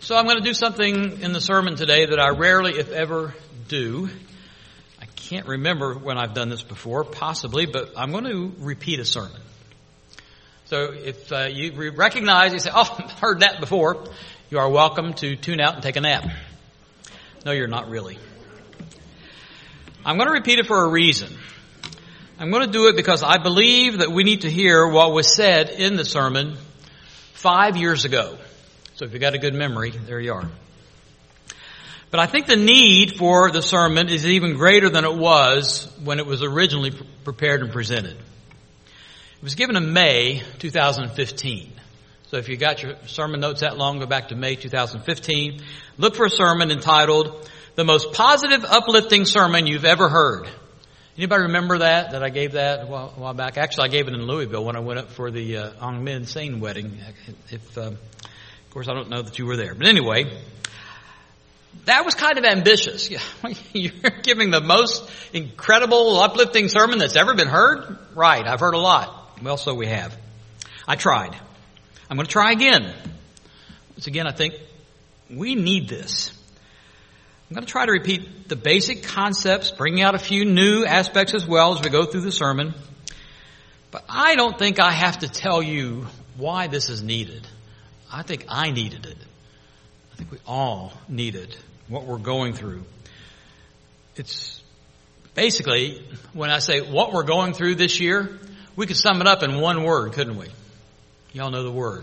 So I'm going to do something in the sermon today that I rarely, if ever, do. I can't remember when I've done this before, possibly, but I'm going to repeat a sermon. So if you recognize, you say, oh, I've heard that before, you are welcome to tune out and take a nap. No, you're not really. I'm going to repeat it for a reason. I'm going to do it because I believe that we need to hear what was said in the sermon 5 years ago. So if you've got a good memory, there you are. But I think the need for the sermon is even greater than it was when it was originally prepared and presented. It was given in May 2015. So if you got your sermon notes that long, go back to May 2015. Look for a sermon entitled, The Most Positive, Uplifting Sermon You've Ever Heard. Anybody remember that I gave that a while back? Actually, I gave it in Louisville when I went up for the Ong Min Sain wedding. Of course, I don't know that you were there. But anyway, that was kind of ambitious. You're giving the most incredible, uplifting sermon that's ever been heard? Right, I've heard a lot. Well, so we have. I tried. I'm going to try again. Once again, I think we need this. I'm going to try to repeat the basic concepts, bringing out a few new aspects as well as we go through the sermon. But I don't think I have to tell you why this is needed. I think I needed it. I think we all needed what we're going through. It's basically, when I say what we're going through this year, we could sum it up in one word, couldn't we? Y'all know the word.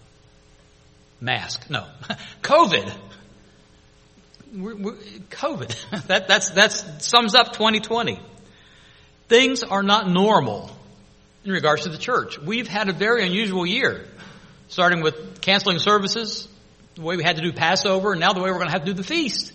Mask. No. COVID. COVID. That sums up 2020. Things are not normal in regards to the church. We've had a very unusual year. Starting with canceling services, the way we had to do Passover, and now the way we're going to have to do the feast.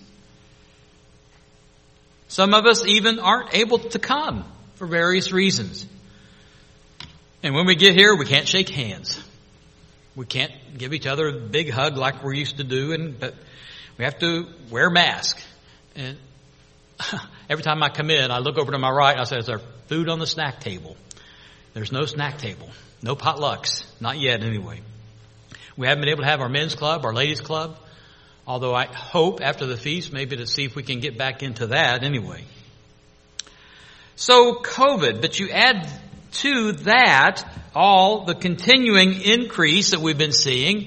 Some of us even aren't able to come for various reasons. And when we get here, we can't shake hands. We can't give each other a big hug like we're used to do, but we have to wear a mask. And every time I come in, I look over to my right, and I say, is there food on the snack table? There's no snack table. No potlucks. Not yet, anyway. We haven't been able to have our men's club, our ladies' club, although I hope after the feast maybe to see if we can get back into that anyway. So COVID, but you add to that all the continuing increase that we've been seeing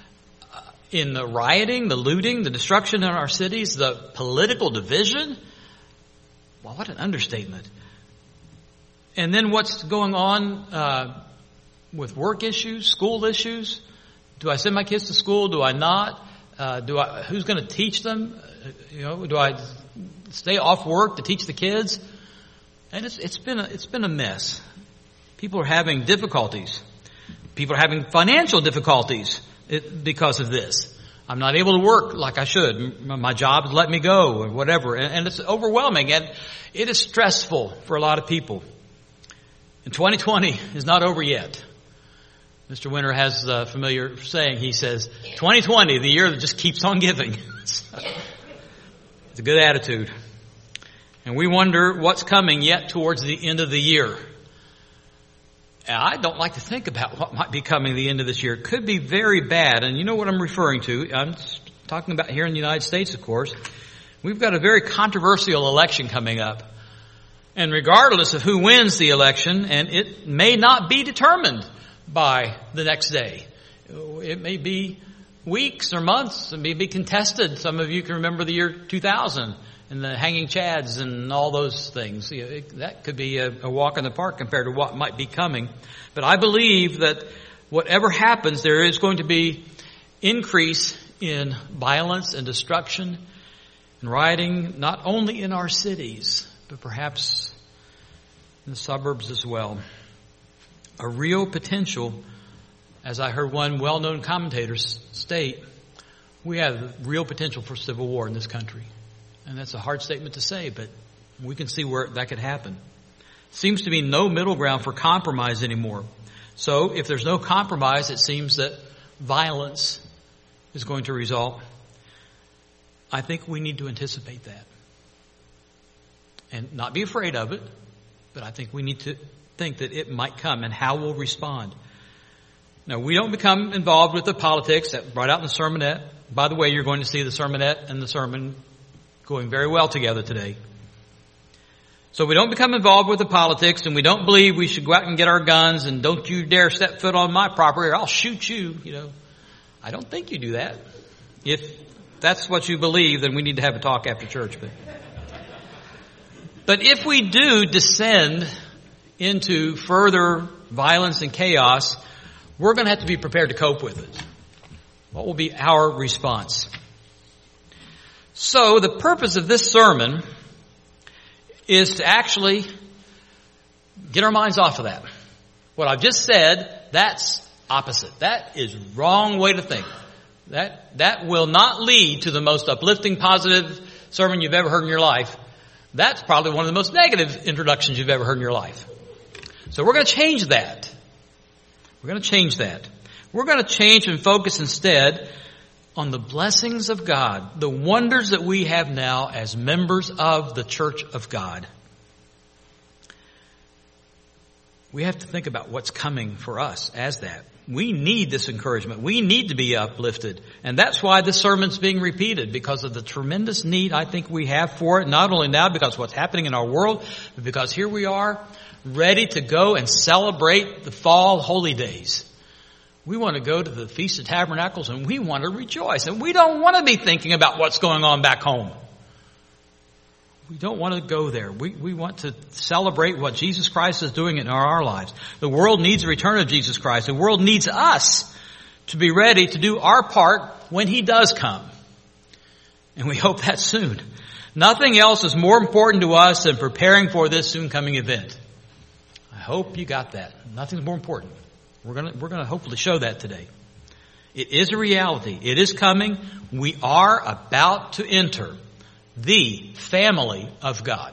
in the rioting, the looting, the destruction in our cities, the political division. Well, what an understatement. And then what's going on with work issues, school issues. Do I send my kids to school? Do I not? Who's going to teach them? Do I stay off work to teach the kids? And it's been a mess. People are having difficulties. People are having financial difficulties because of this. I'm not able to work like I should. My job has let me go or whatever. And it's overwhelming and it is stressful for a lot of people. And 2020 is not over yet. Mr. Winter has a familiar saying. He says, 2020, the year that just keeps on giving. It's a good attitude. And we wonder what's coming yet towards the end of the year. And I don't like to think about what might be coming the end of this year. It could be very bad. And you know what I'm referring to. I'm talking about here in the United States, of course. We've got a very controversial election coming up. And regardless of who wins the election, and it may not be determined by the next day. It may be weeks or months. It may be contested. Some of you can remember the year 2000 and the hanging chads and all those things. That could be a walk in the park compared to what might be coming. But I believe that whatever happens, there is going to be increase in violence and destruction and rioting, not only in our cities, but perhaps in the suburbs as well. A real potential, as I heard one well-known commentator state, we have real potential for civil war in this country. And that's a hard statement to say, but we can see where that could happen. Seems to be no middle ground for compromise anymore. So if there's no compromise, it seems that violence is going to result. I think we need to anticipate that. And not be afraid of it, but I think we need to think that it might come and how we'll respond. Now, we don't become involved with the politics that brought out in the sermonette. By the way, you're going to see the sermonette and the sermon going very well together today. So we don't become involved with the politics, and we don't believe we should go out and get our guns and don't you dare step foot on my property or I'll shoot you, I don't think you do that. If that's what you believe, then we need to have a talk after church. But if we do descend into further violence and chaos, we're going to have to be prepared to cope with it. What will be our response? So the purpose of this sermon is to actually get our minds off of that. What I've just said, that's opposite. That is wrong way to think. That will not lead to the most uplifting, positive sermon you've ever heard in your life. That's probably one of the most negative introductions you've ever heard in your life. So we're going to change that. We're going to change that. We're going to change and focus instead on the blessings of God, the wonders that we have now as members of the Church of God. We have to think about what's coming for us as that. We need this encouragement. We need to be uplifted. And that's why this sermon's being repeated, because of the tremendous need I think we have for it, not only now because of what's happening in our world, but because here we are ready to go and celebrate the fall holy days. We want to go to the Feast of Tabernacles and we want to rejoice. And we don't want to be thinking about what's going on back home. We don't want to go there. We want to celebrate what Jesus Christ is doing in our lives. The world needs the return of Jesus Christ. The world needs us to be ready to do our part when He does come. And we hope that soon. Nothing else is more important to us than preparing for this soon coming event. I hope you got that. Nothing's more important. We're going to hopefully show that today. It is a reality. It is coming. We are about to enter the family of God.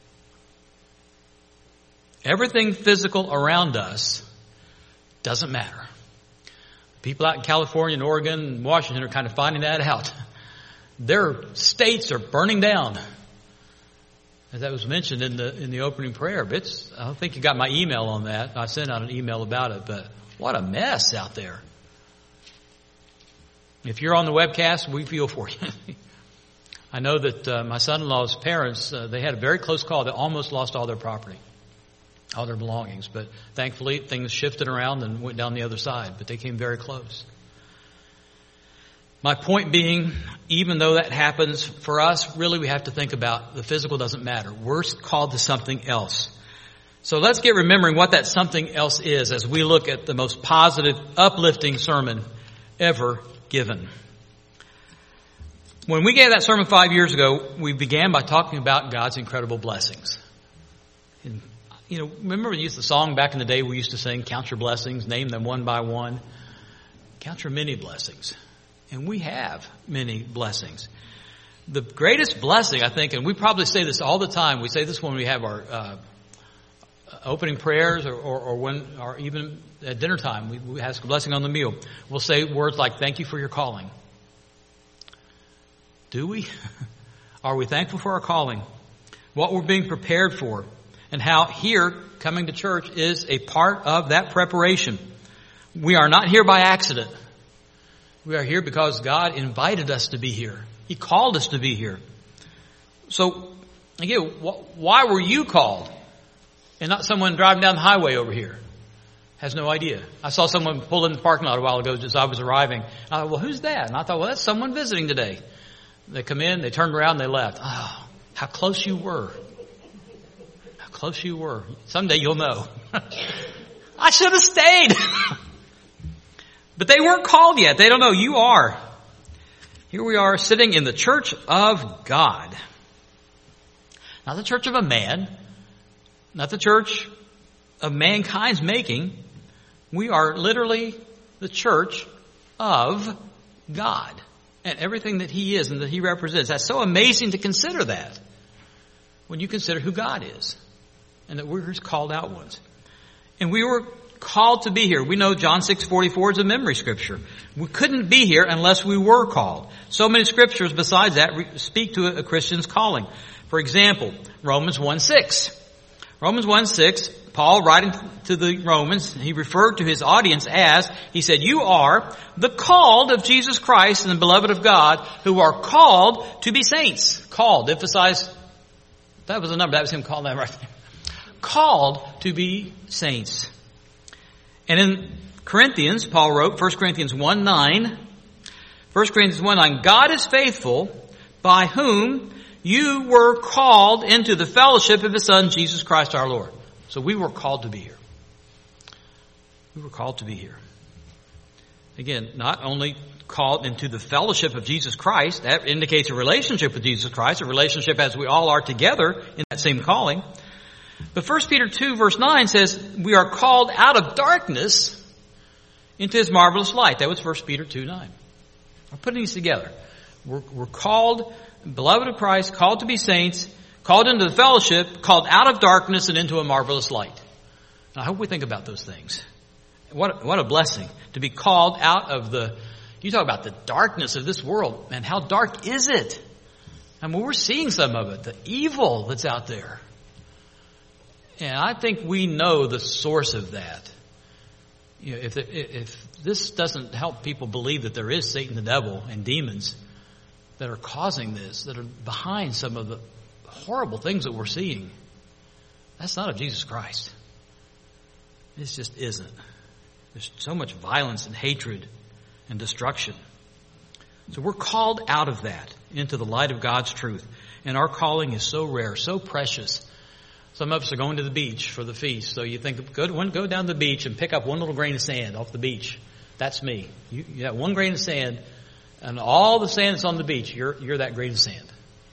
Everything physical around us doesn't matter. People out in California and Oregon and Washington are kind of finding that out. Their states are burning down. As that was mentioned in the opening prayer. But I don't think you got my email on that. I sent out an email about it, but what a mess out there. If you're on the webcast, we feel for you. I know that my son-in-law's parents, they had a very close call. They almost lost all their property, all their belongings. But thankfully, things shifted around and went down the other side. But they came very close. My point being, even though that happens for us, really we have to think about the physical doesn't matter. We're called to something else. So let's get remembering what that something else is as we look at the most positive, uplifting sermon ever given. When we gave that sermon 5 years ago, we began by talking about God's incredible blessings. And, remember we used the song back in the day we used to sing, count your blessings, name them one by one. Count your many blessings. And we have many blessings. The greatest blessing, I think, and we probably say this all the time, we say this when we have our opening prayers or even at dinner time, we ask a blessing on the meal. We'll say words like, thank you for your calling. Do we? Are we thankful for our calling? What we're being prepared for? And how here, coming to church, is a part of that preparation. We are not here by accident. We are here because God invited us to be here. He called us to be here. So, again, why were you called? And not someone driving down the highway over here. Has no idea. I saw someone pull in the parking lot a while ago just as I was arriving. I thought, well, who's that? And I thought, well, that's someone visiting today. They come in, they turned around, they left. Oh, how close you were. How close you were. Someday you'll know. I should have stayed. But they weren't called yet. They don't know. You are. Here we are sitting in the church of God. Not the church of a man. Not the church of mankind's making. We are literally the church of God. And everything that He is and that He represents. That's so amazing to consider that. When you consider who God is. And that we're His called out ones. And we were called to be here. We know John 6:44 is a memory scripture. We couldn't be here unless we were called. So many scriptures besides that speak to a Christian's calling. For example, Romans 1:6. Romans 1:6 Paul, writing to the Romans, he referred to his audience as, he said, you are the called of Jesus Christ and the beloved of God, who are called to be saints. Called, emphasize, that was a number, that was him calling that right there. Called to be saints. And in Corinthians, Paul wrote, 1 Corinthians 1:9, 1 Corinthians 1:9, God is faithful, by whom you were called into the fellowship of His Son, Jesus Christ our Lord. So we were called to be here. We were called to be here. Again, not only called into the fellowship of Jesus Christ, that indicates a relationship with Jesus Christ, a relationship as we all are together in that same calling. But 1 Peter 2 verse 9 says, we are called out of darkness into His marvelous light. That was 1 Peter 2:9. I'm putting these together. We're called, beloved of Christ, called to be saints, called into the fellowship, called out of darkness and into a marvelous light. And I hope we think about those things. What a blessing to be called out of you talk about the darkness of this world. Man, how dark is it? I mean, we're seeing some of it, the evil that's out there. And I think we know the source of that. You know, if this doesn't help people believe that there is Satan, the devil, and demons that are causing this, that are behind some of the horrible things that we're seeing, that's not of Jesus Christ. It just isn't. There's so much violence and hatred and destruction. So we're called out of that into the light of God's truth. And our calling is so rare, so precious. Some of us are going to the beach for the feast. So you think, go down to the beach and pick up one little grain of sand off the beach. That's me. You have one grain of sand, and all the sand that's on the beach, you're that grain of sand.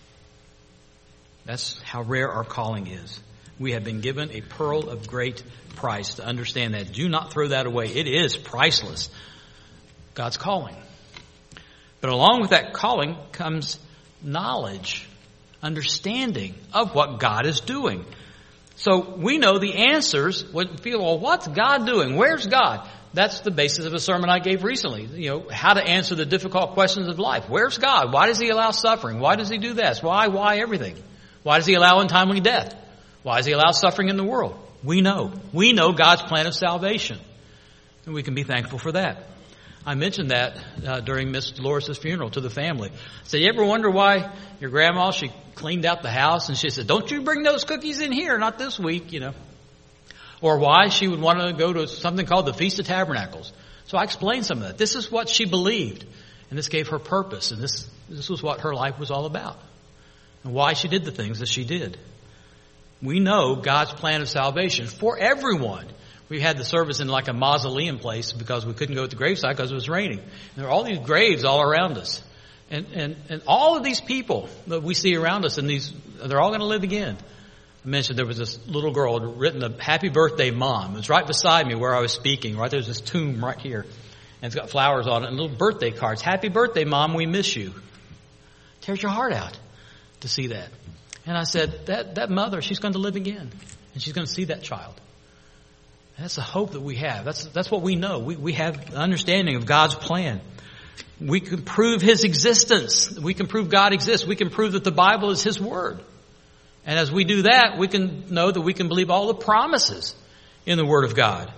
That's how rare our calling is. We have been given a pearl of great price. To understand that, do not throw that away. It is priceless. God's calling. But along with that calling comes knowledge, understanding of what God is doing. So we know the answers. Well, what's God doing? Where's God? That's the basis of a sermon I gave recently. You know, how to answer the difficult questions of life. Where's God? Why does He allow suffering? Why does He do this? Why everything? Why does He allow untimely death? Why does He allow suffering in the world? We know. We know God's plan of salvation. And we can be thankful for that. I mentioned that during Miss Dolores' funeral to the family. I said, you ever wonder why your grandma, she cleaned out the house and she said, don't you bring those cookies in here, not this week, you know. Or why she would want to go to something called the Feast of Tabernacles. So I explained some of that. This is what she believed. And this gave her purpose. And this was what her life was all about. And why she did the things that she did. We know God's plan of salvation for everyone. We had the service in like a mausoleum place because we couldn't go to the gravesite because it was raining. And there are all these graves all around us. And all of these people that we see around us, and they're all going to live again. I mentioned there was this little girl who had written a happy birthday, Mom. It was right beside me where I was speaking. Right there's this tomb right here. And it's got flowers on it and little birthday cards. Happy birthday, Mom, we miss you. Tears your heart out to see that. And I said, that mother, she's going to live again. And she's going to see that child. And that's the hope that we have. That's what we know. We have an understanding of God's plan. We can prove His existence. We can prove God exists. We can prove that the Bible is His Word. And as we do that, we can know that we can believe all the promises in the Word of God.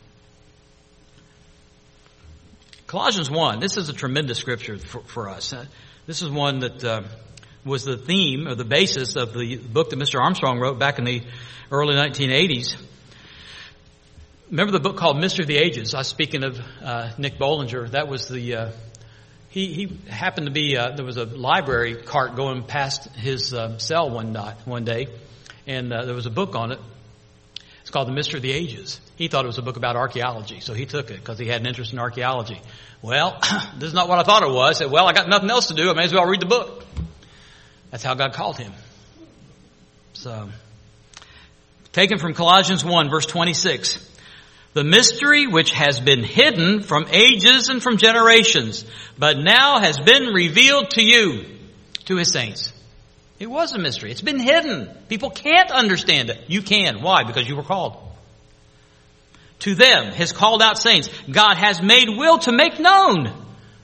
Colossians 1, this is a tremendous scripture for us. This is one that was the theme or the basis of the book that Mr. Armstrong wrote back in the early 1980s. Remember the book called Mystery of the Ages? I was speaking of Nick Bollinger. That was he happened to be, there was a library cart going past his cell one day, and there was a book on it. It's called The Mystery of the Ages. He thought it was a book about archaeology, so he took it because he had an interest in archaeology. Well, this is not what I thought it was. I said, well, I got nothing else to do. I may as well read the book. That's how God called him. So, taken from Colossians 1, verse 26. The mystery which has been hidden from ages and from generations, but now has been revealed to you, to His saints. It was a mystery. It's been hidden. People can't understand it. You can. Why? Because you were called. To them, His called out saints, God has made will to make known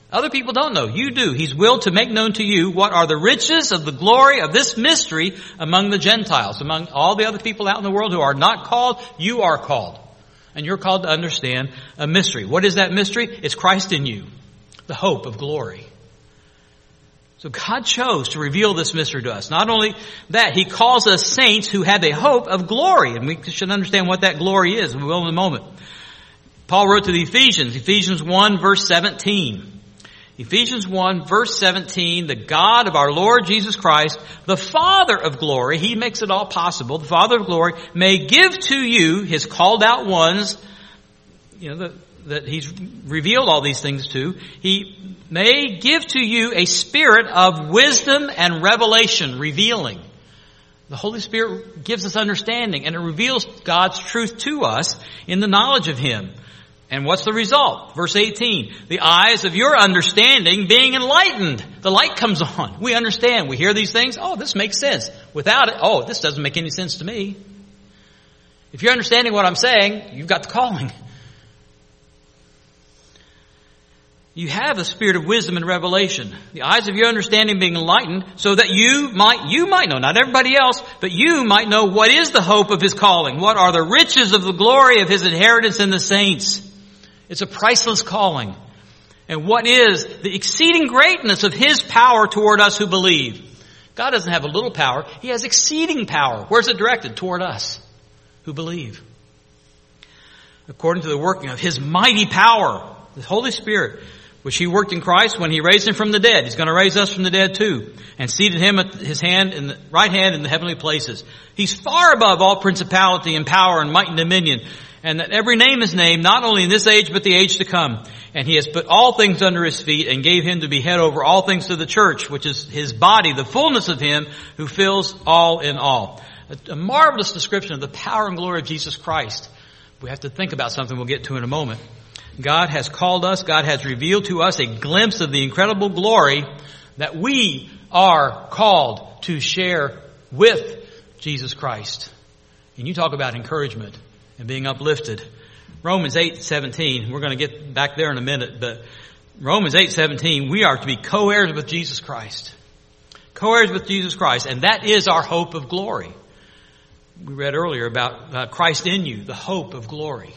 Other people don't know. You do. He's willed to make known to you what are the riches of the glory of this mystery among the Gentiles. Among all the other people out in the world who are not called, you are called. And you're called to understand a mystery. What is that mystery? It's Christ in you, the hope of glory. So God chose to reveal this mystery to us. Not only that, He calls us saints who have a hope of glory. And we should understand what that glory is. We will in a moment. Paul wrote to the Ephesians 1 verse 17. Ephesians 1 verse 17, the God of our Lord Jesus Christ, the Father of glory, He makes it all possible, the Father of glory, may give to you, His called out ones, that He's revealed all these things to, He may give to you a spirit of wisdom and revelation, revealing. The Holy Spirit gives us understanding and it reveals God's truth to us in the knowledge of Him. And what's the result? Verse 18, the eyes of your understanding being enlightened. The light comes on. We understand. We hear these things. Oh, this makes sense. Without it, oh, this doesn't make any sense to me. If you're understanding what I'm saying, you've got the calling. You have the spirit of wisdom and revelation. The eyes of your understanding being enlightened so that you might know, not everybody else, but you might know what is the hope of His calling. What are the riches of the glory of His inheritance in the saints? It's a priceless calling. And what is the exceeding greatness of His power toward us who believe? God doesn't have a little power. He has exceeding power. Where's it directed? Toward us who believe. According to the working of His mighty power, the Holy Spirit, which He worked in Christ when He raised Him from the dead. He's going to raise us from the dead too. And seated Him at His hand, in the right hand in the heavenly places. He's far above all principality and power and might and dominion. And that every name is named, not only in this age, but the age to come. And He has put all things under His feet and gave Him to be head over all things to the church, which is His body, the fullness of Him who fills all in all. A marvelous description of the power and glory of Jesus Christ. We have to think about something we'll get to in a moment. God has called us, God has revealed to us a glimpse of the incredible glory that we are called to share with Jesus Christ. And you talk about encouragement and being uplifted. Romans 8:17, we're going to get back there in a minute, but Romans 8:17, we are to be co-heirs with Jesus Christ. Co-heirs with Jesus Christ, and that is our hope of glory. We read earlier about Christ in you, the hope of glory.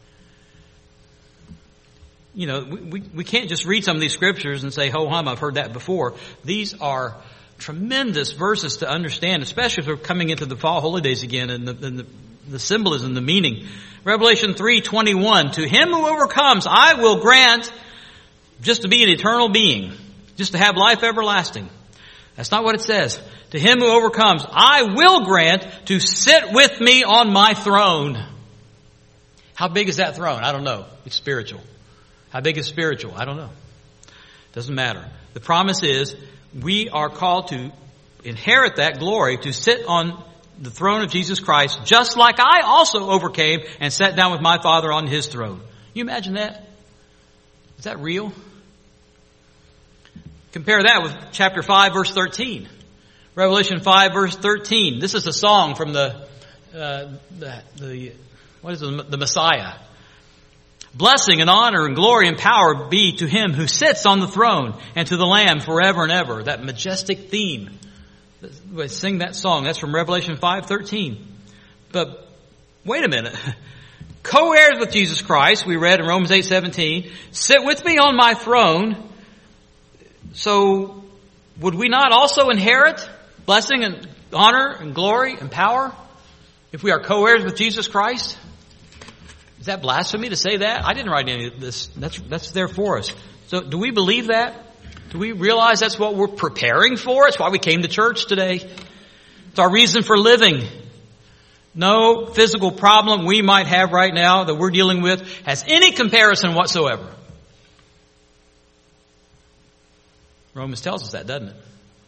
You know, we can't just read some of these scriptures and say, ho hum, I've heard that before. These are tremendous verses to understand, especially if we're coming into the fall holidays again and the symbolism, the meaning. Revelation 3:21, to him who overcomes, I will grant just to be an eternal being, just to have life everlasting. That's not what it says. To him who overcomes, I will grant to sit with me on my throne. How big is that throne? I don't know. It's spiritual. How big is spiritual? I don't know. Doesn't matter. The promise is we are called to inherit that glory, to sit on the throne of Jesus Christ, just like I also overcame and sat down with my Father on His throne. You imagine that? Is that real? Compare that with chapter 5, verse 13. Revelation 5, verse 13. This is a song from the Messiah. Blessing and honor and glory and power be to Him who sits on the throne and to the Lamb forever and ever. That majestic theme. We sing that song. That's from Revelation 5:13. But wait a minute. Co-heirs with Jesus Christ, we read in Romans 8:17. Sit with me on my throne. So would we not also inherit blessing and honor and glory and power if we are co-heirs with Jesus Christ? Is that blasphemy to say that? I didn't write any of this. That's there for us. So do we believe that? Do we realize that's what we're preparing for? It's why we came to church today. It's our reason for living. No physical problem we might have right now that we're dealing with has any comparison whatsoever. Romans tells us that, doesn't it?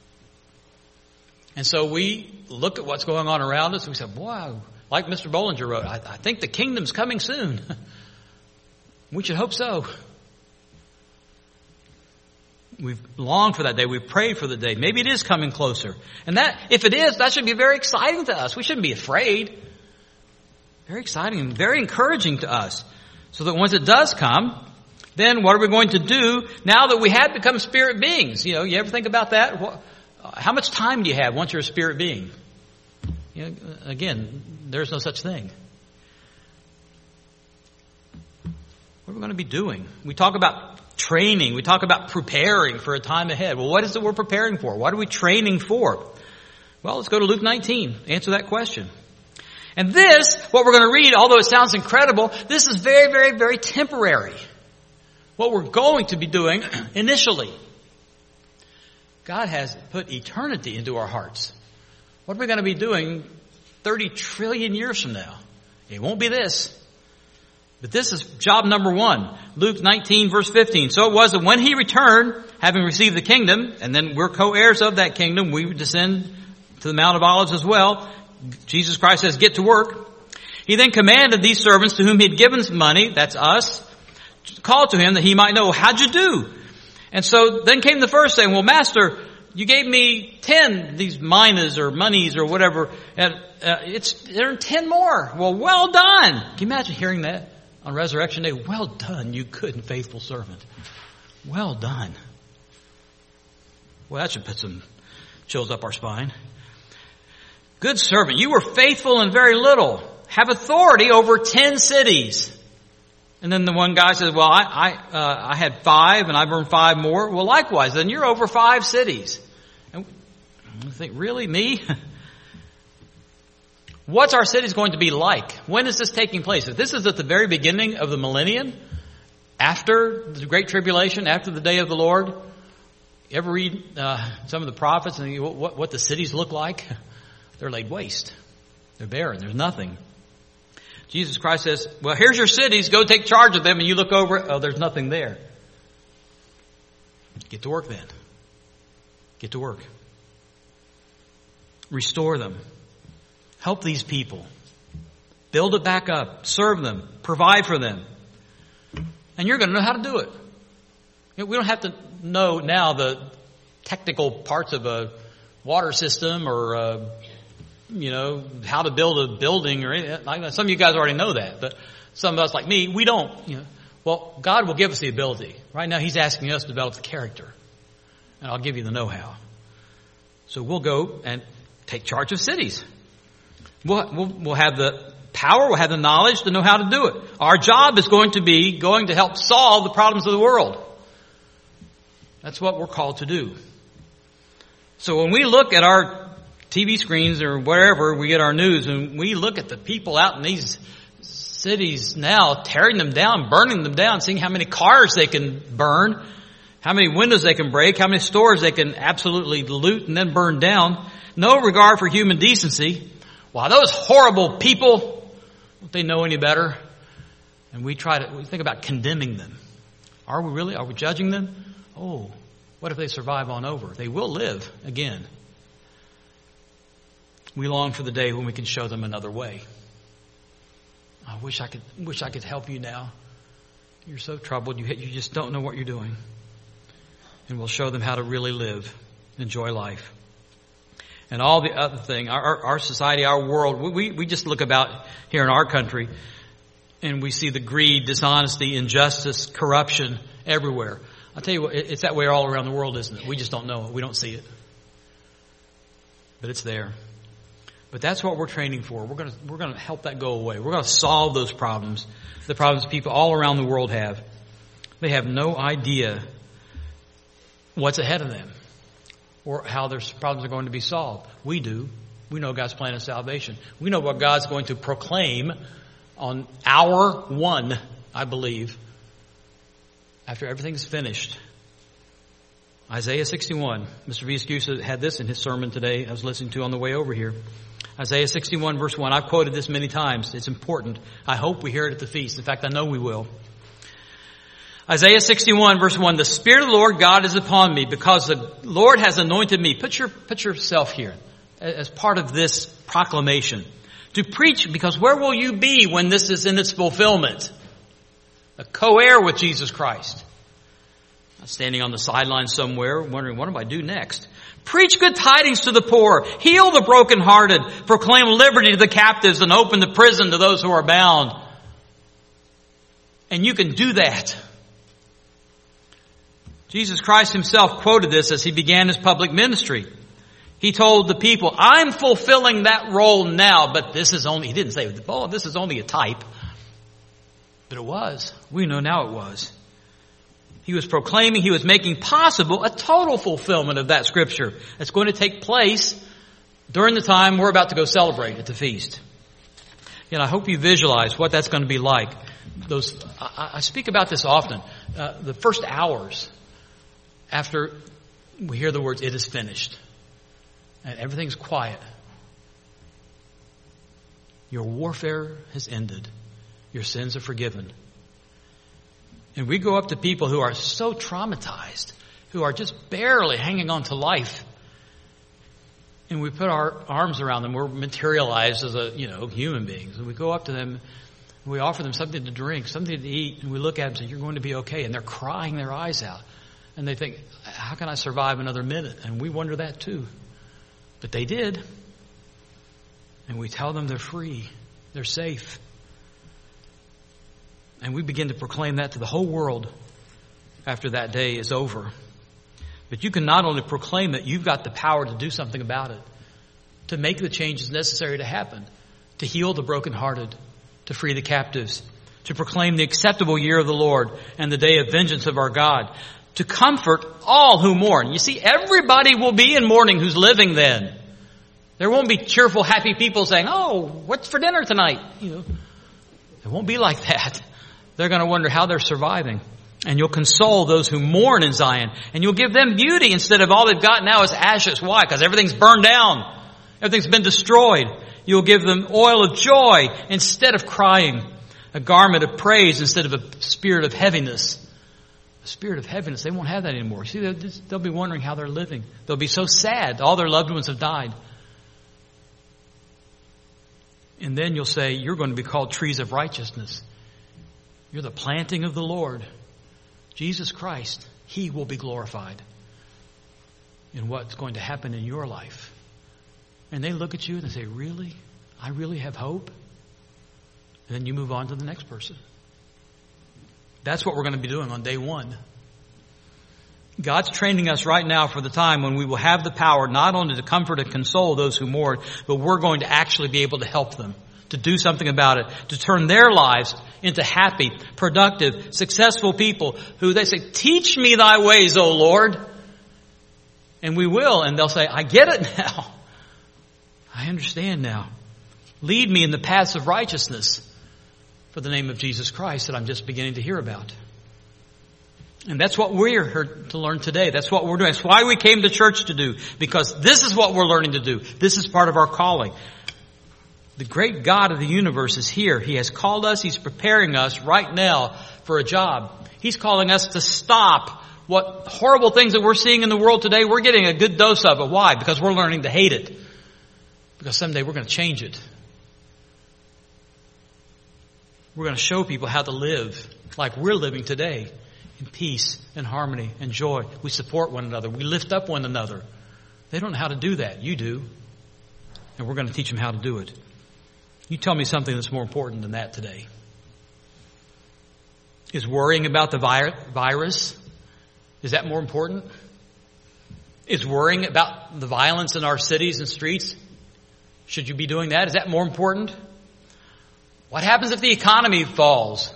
And so we look at what's going on around us and we say, wow, like Mr. Bollinger wrote, I think the kingdom's coming soon. We should hope so. We've longed for that day. We've prayed for the day. Maybe it is coming closer. And that, if it is, that should be very exciting to us. We shouldn't be afraid. Very exciting and very encouraging to us. So that once it does come, Then what are we going to do now that we have become spirit beings? You ever think about that? How much time do you have once you're a spirit being? Again, there's no such thing. What are we going to be doing? We talk about training. We talk about preparing for a time ahead. Well, what is it we're preparing for? What are we training for? Well, let's go to Luke 19. Answer that question. And this, what we're going to read, although it sounds incredible, this is very, very, very temporary. What we're going to be doing initially. God has put eternity into our hearts. What are we going to be doing 30 trillion years from now? It won't be this. But this is job number one. Luke 19 verse 15. So it was that when he returned, having received the kingdom, and then we're co-heirs of that kingdom, we would descend to the Mount of Olives as well. Jesus Christ says, get to work. He then commanded these servants to whom he had given money, that's us, called to him that he might know, how'd you do? And so then came the first saying, well, Master, you gave me 10, these minas or monies or whatever, and there are 10 more. Well done. Can you imagine hearing that on Resurrection Day? Well done, you good and faithful servant. Well done. Well, that should put some chills up our spine. Good servant, you were faithful in very little. Have authority over 10 cities. And then the one guy says, well, I had 5 and I've earned 5 more. Well, likewise, then you're over 5 cities. And I think, really, me? What's our cities going to be like? When is this taking place? If this is at the very beginning of the millennium, after the Great Tribulation, after the day of the Lord, you ever read some of the prophets and what the cities look like? They're laid waste. They're barren. There's nothing. Jesus Christ says, well, here's your cities. Go take charge of them. And you look over it. Oh, there's nothing there. Get to work then. Get to work. Restore them. Help these people. Build it back up. Serve them. Provide for them. And you're going to know how to do it. We don't have to know now the technical parts of a water system or how to build a building or anything. Some of you guys already know that, but some of us like me, we don't. Well, God will give us the ability. Right now, He's asking us to develop the character. And I'll give you the know-how. So we'll go and take charge of cities. We'll have the power, we'll have the knowledge to know how to do it. Our job is going to help solve the problems of the world. That's what we're called to do. So when we look at our TV screens or wherever we get our news, and we look at the people out in these cities now, tearing them down, burning them down, seeing how many cars they can burn, how many windows they can break, how many stores they can absolutely loot and then burn down. No regard for human decency. Wow, those horrible people, don't they know any better? And we think about condemning them. Are we really? Are we judging them? Oh, what if they survive on over? They will live again. We long for the day when we can show them another way. I wish I could help you now. You're so troubled, you just don't know what you're doing. And we'll show them how to really live, enjoy life. And all the other thing, our society, our world, we just look about here in our country and we see the greed, dishonesty, injustice, corruption everywhere. I'll tell you what, it's that way all around the world, isn't it? We just don't know it. We don't see it. But it's there. But that's what we're training for. We're going to help that go away. We're going to solve those problems, the problems people all around the world have. They have no idea what's ahead of them or how their problems are going to be solved. We do. We know God's plan of salvation. We know what God's going to proclaim on hour 1, I believe, after everything's finished. Isaiah 61. Mr. Viscusa had this in his sermon today I was listening to on the way over here. Isaiah 61 verse 1. I've quoted this many times. It's important. I hope we hear it at the feast. In fact, I know we will. Isaiah 61 verse 1. The Spirit of the Lord God is upon me because the Lord has anointed me. Put yourself here as part of this proclamation. To preach, because where will you be when this is in its fulfillment? A co-heir with Jesus Christ. Not standing on the sidelines somewhere wondering, what do I do next? Preach good tidings to the poor. Heal the brokenhearted. Proclaim liberty to the captives and open the prison to those who are bound. And you can do that Jesus Christ himself quoted this as he began his public ministry. He told the people, I'm fulfilling that role now, but this is only, he didn't say, oh, this is only a type. But it was. We know now it was. He was proclaiming, he was making possible a total fulfillment of that scripture that's going to take place during the time we're about to go celebrate at the feast. And I hope you visualize what that's going to be like. I speak about this often. The first hours after we hear the words, it is finished, and everything's quiet. Your warfare has ended. Your sins are forgiven. And we go up to people who are so traumatized, who are just barely hanging on to life. And we put our arms around them. We're materialized as human beings. And we go up to them, and we offer them something to drink, something to eat, and we look at them and say, you're going to be okay. And they're crying their eyes out. And they think, how can I survive another minute? And we wonder that too. But they did. And we tell them they're free. They're safe. And we begin to proclaim that to the whole world after that day is over. But you can not only proclaim it, you've got the power to do something about it, to make the changes necessary to happen, to heal the brokenhearted, to free the captives, to proclaim the acceptable year of the Lord and the day of vengeance of our God, to comfort all who mourn. You see, everybody will be in mourning who's living then. There won't be cheerful, happy people saying, oh, what's for dinner tonight? It won't be like that. They're going to wonder how they're surviving. And you'll console those who mourn in Zion. And you'll give them beauty instead of all they've got now is ashes. Why? Because everything's burned down. Everything's been destroyed. You'll give them oil of joy instead of crying. A garment of praise instead of a spirit of heaviness. A spirit of heaviness. They won't have that anymore. See, they'll be wondering how they're living. They'll be so sad. All their loved ones have died. And then you'll say, you're going to be called trees of righteousness. You're the planting of the Lord. Jesus Christ, He will be glorified in what's going to happen in your life. And they look at you and they say, really? I really have hope? And then you move on to the next person. That's what we're going to be doing on day one. God's training us right now for the time when we will have the power not only to comfort and console those who mourn, but we're going to actually be able to help them, to do something about it, to turn their lives into happy, productive, successful people who they say, teach me thy ways, O Lord. And we will, and they'll say, I get it now. I understand now. Lead me in the paths of righteousness for the name of Jesus Christ that I'm just beginning to hear about. And that's what we're here to learn today. That's what we're doing. That's why we came to church to do. Because this is what we're learning to do. This is part of our calling. The great God of the universe is here. He has called us. He's preparing us right now for a job. He's calling us to stop what horrible things that we're seeing in the world today. We're getting a good dose of it. Why? Because we're learning to hate it. Because someday we're going to change it. We're going to show people how to live like we're living today. In peace and harmony and joy. We support one another. We lift up one another. They don't know how to do that. You do. And we're going to teach them how to do it. You tell me something that's more important than that today. Is worrying about the virus, is that more important? Is worrying about the violence in our cities and streets, should you be doing that? Is that more important? What happens if the economy falls?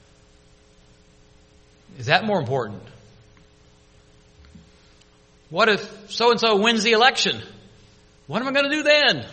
Is that more important? What if so-and-so wins the election? What am I going to do then?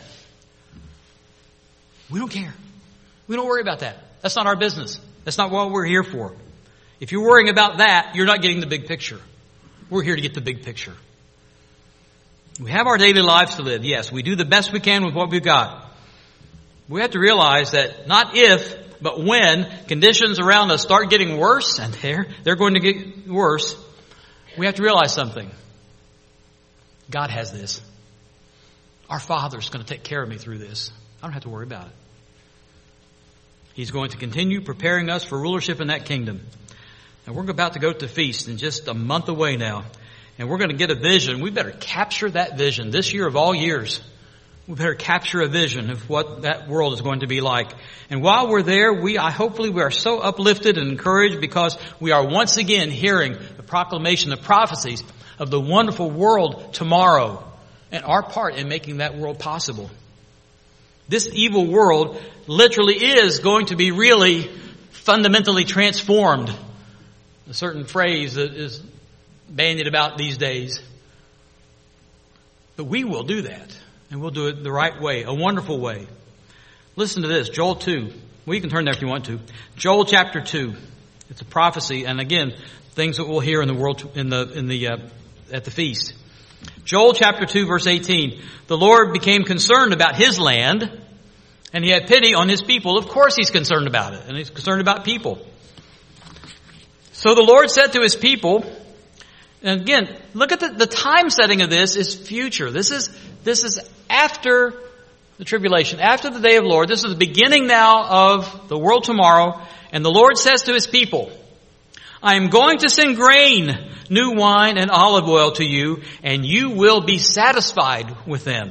We don't care. We don't worry about that. That's not our business. That's not what we're here for. If you're worrying about that, you're not getting the big picture. We're here to get the big picture. We have our daily lives to live. Yes, we do the best we can with what we've got. We have to realize that not if, but when conditions around us start getting worse, and they're going to get worse, we have to realize something. God has this. Our Father's going to take care of me through this. I don't have to worry about it. He's going to continue preparing us for rulership in that kingdom. And we're about to go to feast in just a month away now. And we're going to get a vision. We better capture that vision this year of all years. We better capture a vision of what that world is going to be like. And while we're there, hopefully we are so uplifted and encouraged because we are once again hearing the proclamation, the prophecies of the wonderful world tomorrow and our part in making that world possible. This evil world literally is going to be really fundamentally transformed. A certain phrase that is bandied about these days. But we will do that. And we'll do it the right way, a wonderful way. Listen to this, Joel 2. Well, you can turn there if you want to. Joel chapter 2. It's a prophecy, and again, things that we'll hear in the world at the feast. Joel chapter 2, verse 18. The Lord became concerned about His land, and He had pity on His people. Of course He's concerned about it, and He's concerned about people. So the Lord said to His people, and again, look at the time setting of this is future. This is after the tribulation, after the day of the Lord. This is the beginning now of the world tomorrow. And the Lord says to His people, I am going to send grain, new wine, and olive oil to you, and you will be satisfied with them.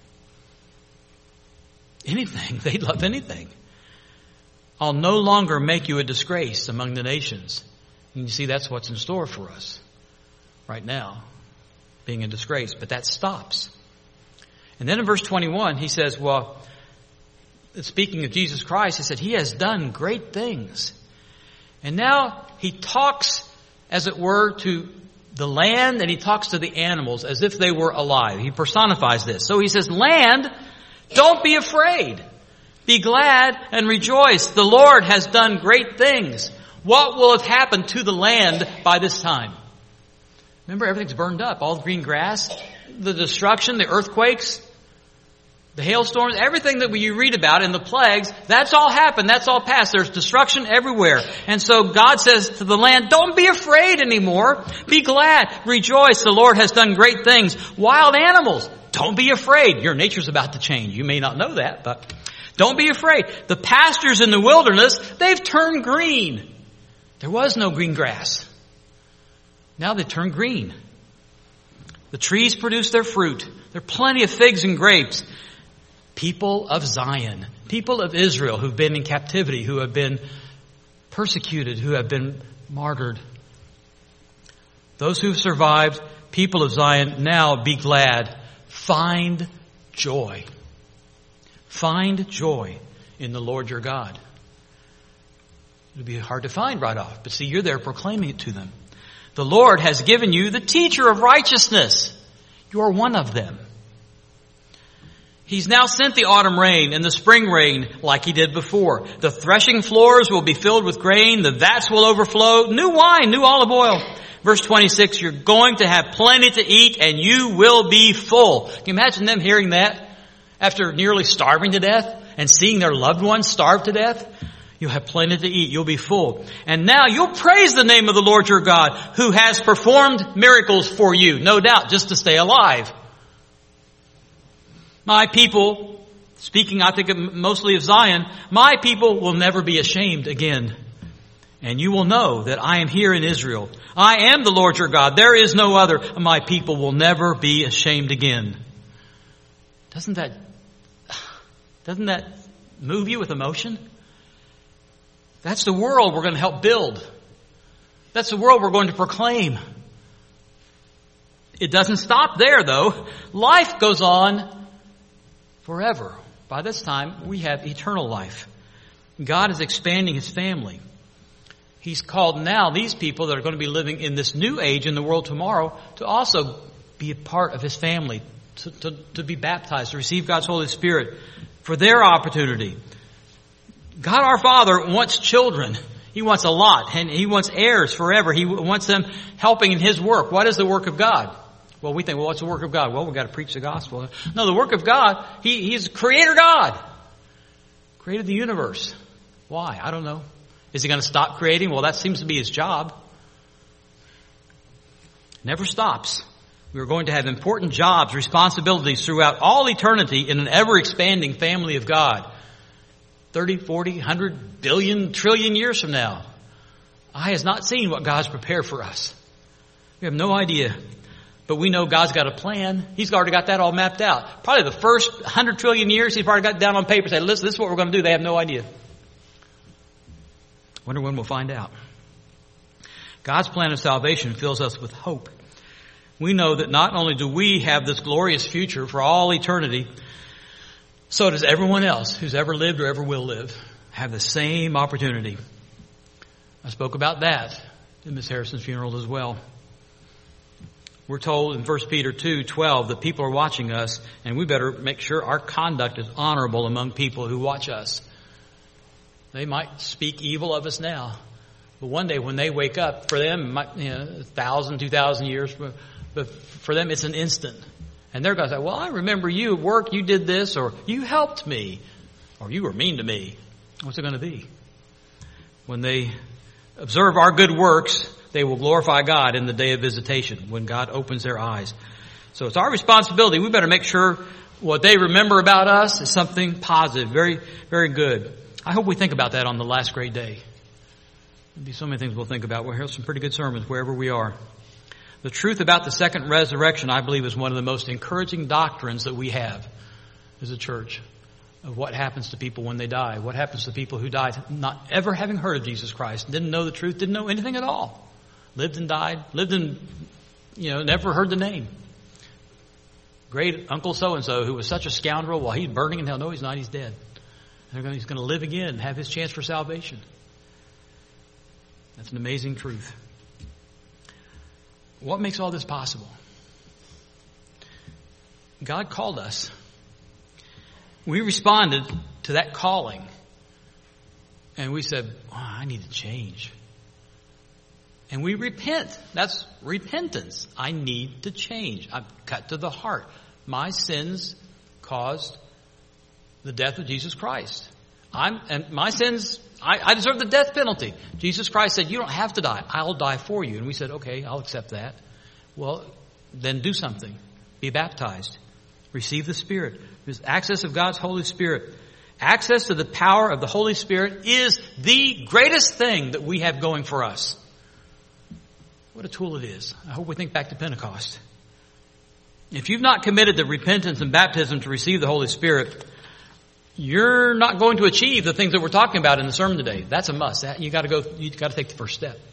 Anything. They'd love anything. I'll no longer make you a disgrace among the nations. And you see, that's what's in store for us right now, being a disgrace. But that stops. And then in verse 21, he says, well, speaking of Jesus Christ, he said, He has done great things. And now he talks, as it were, to the land, and he talks to the animals as if they were alive. He personifies this. So he says, land, don't be afraid. Be glad and rejoice. The Lord has done great things. What will have happened to the land by this time? Remember, everything's burned up. All the green grass, the destruction, the earthquakes, the hailstorms, everything that you read about in the plagues, that's all happened. That's all past. There's destruction everywhere. And so God says to the land, don't be afraid anymore. Be glad. Rejoice. The Lord has done great things. Wild animals, don't be afraid. Your nature's about to change. You may not know that, but don't be afraid. The pastures in the wilderness, they've turned green. There was no green grass. Now they turn green. The trees produce their fruit. There are plenty of figs and grapes. People of Zion, people of Israel who've been in captivity, who have been persecuted, who have been martyred. Those who've survived, people of Zion, now be glad. Find joy. Find joy in the Lord your God. It'll be hard to find right off, but see, you're there proclaiming it to them. The Lord has given you the teacher of righteousness. You're one of them. He's now sent the autumn rain and the spring rain like He did before. The threshing floors will be filled with grain. The vats will overflow. New wine, new olive oil. Verse 26, you're going to have plenty to eat and you will be full. Can you imagine them hearing that after nearly starving to death and seeing their loved ones starve to death? You'll have plenty to eat. You'll be full. And now you'll praise the name of the Lord your God who has performed miracles for you. No doubt, just to stay alive. My people, speaking I think mostly of Zion, my people will never be ashamed again. And you will know that I am here in Israel. I am the Lord your God. There is no other. My people will never be ashamed again. Doesn't that move you with emotion? That's the world we're going to help build. That's the world we're going to proclaim. It doesn't stop there, though. Life goes on forever. By this time, we have eternal life. God is expanding His family. He's called now these people that are going to be living in this new age in the world tomorrow to also be a part of His family, to be baptized, to receive God's Holy Spirit for their opportunity. God our Father wants children. He wants a lot, and He wants heirs forever. He wants them helping in His work. What is the work of God? Well, we think, what's the work of God? Well, we've got to preach the gospel. No, the work of God, He's Creator God. Created the universe. Why? I don't know. Is He going to stop creating? Well, that seems to be His job. Never stops. We are going to have important jobs, responsibilities throughout all eternity in an ever-expanding family of God. 30, 40, 100 billion, trillion years from now. Eye has not seen what God's prepared for us. We have no idea. But we know God's got a plan. He's already got that all mapped out. Probably the first 100 trillion years, He's already got it down on paper and said, listen, this is what we're going to do. They have no idea. Wonder when we'll find out. God's plan of salvation fills us with hope. We know that not only do we have this glorious future for all eternity, so does everyone else who's ever lived or ever will live have the same opportunity. I spoke about that in Miss Harrison's funeral as well. We're told in 1 Peter 2:12 that people are watching us, and we better make sure our conduct is honorable among people who watch us. They might speak evil of us now, but one day when they wake up, for them, 1,000, 2,000 years, but for them it's an instant. And they're going to say, well, I remember you at work, you did this, or you helped me, or you were mean to me. What's it going to be? When they observe our good works, they will glorify God in the day of visitation, when God opens their eyes. So it's our responsibility. We better make sure what they remember about us is something positive, very, very good. I hope we think about that on the last great day. There'll be so many things we'll think about. We'll hear some pretty good sermons wherever we are. The truth about the second resurrection, I believe, is one of the most encouraging doctrines that we have as a church, of what happens to people when they die. What happens to people who died not ever having heard of Jesus Christ, didn't know the truth, didn't know anything at all. Lived and died, never heard the name. Great Uncle so-and-so who was such a scoundrel, while he's burning in hell. No, he's not, he's dead. And he's going to live again and have his chance for salvation. That's an amazing truth. What makes all this possible? God called us. We responded to that calling. And we said, I need to change. And we repent. That's repentance. I need to change. I'm cut to the heart. My sins caused the death of Jesus Christ. My sins, I deserve the death penalty. Jesus Christ said, you don't have to die. I'll die for you. And we said, okay, I'll accept that. Well, then do something. Be baptized. Receive the Spirit. There's access of God's Holy Spirit. Access to the power of the Holy Spirit is the greatest thing that we have going for us. What a tool it is. I hope we think back to Pentecost. If you've not committed to repentance and baptism to receive the Holy Spirit, you're not going to achieve the things that we're talking about in the sermon today. That's a must. You got to take the first step.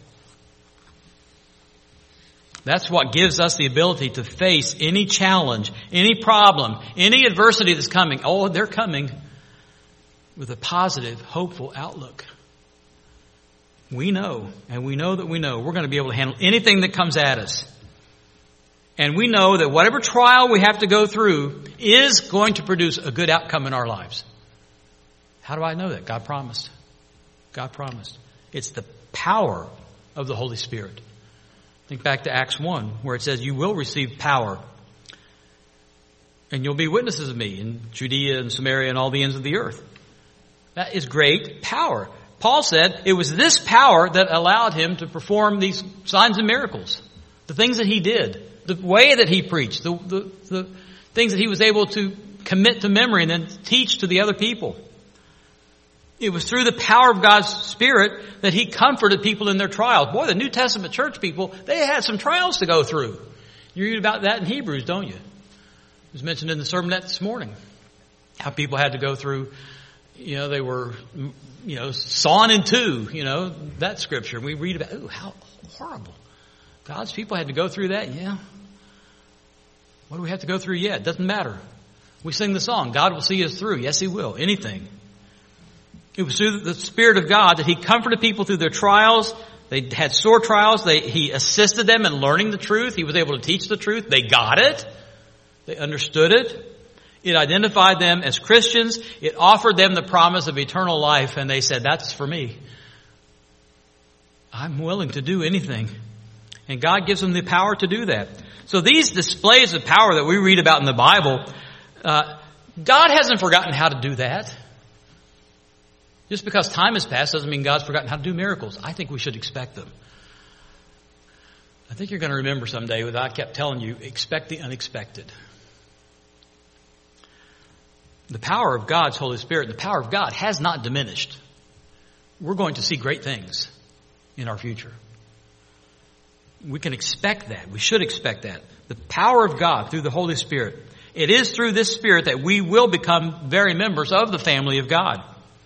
That's what gives us the ability to face any challenge, any problem, any adversity that's coming. Oh, they're coming with a positive, hopeful outlook. We know, and we know that we know we're going to be able to handle anything that comes at us. And we know that whatever trial we have to go through is going to produce a good outcome in our lives. How do I know that? God promised. God promised. It's the power of the Holy Spirit. Think back to Acts 1, where it says, you will receive power. And you'll be witnesses of me in Judea and Samaria and all the ends of the earth. That is great power. Paul said it was this power that allowed him to perform these signs and miracles. The things that he did. The way that he preached. The things that he was able to commit to memory and then teach to the other people. It was through the power of God's Spirit that he comforted people in their trials. Boy, the New Testament church people, they had some trials to go through. You read about that in Hebrews, don't you? It was mentioned in the sermonette this morning. How people had to go through, they were, sawn in two, that scripture. We read about, how horrible. God's people had to go through that, yeah. What do we have to go through yet? It doesn't matter. We sing the song, God will see us through. Yes, He will. Anything. It was through the Spirit of God that He comforted people through their trials. They had sore trials. He assisted them in learning the truth. He was able to teach the truth. They got it. They understood it. It identified them as Christians. It offered them the promise of eternal life. And they said, that's for me. I'm willing to do anything. And God gives them the power to do that. So these displays of power that we read about in the Bible, God hasn't forgotten how to do that. Just because time has passed doesn't mean God's forgotten how to do miracles. I think we should expect them. I think you're going to remember someday that I kept telling you, expect the unexpected. The power of God's Holy Spirit, the power of God has not diminished. We're going to see great things in our future. We can expect that. We should expect that. The power of God through the Holy Spirit. It is through this Spirit that we will become very members of the family of God.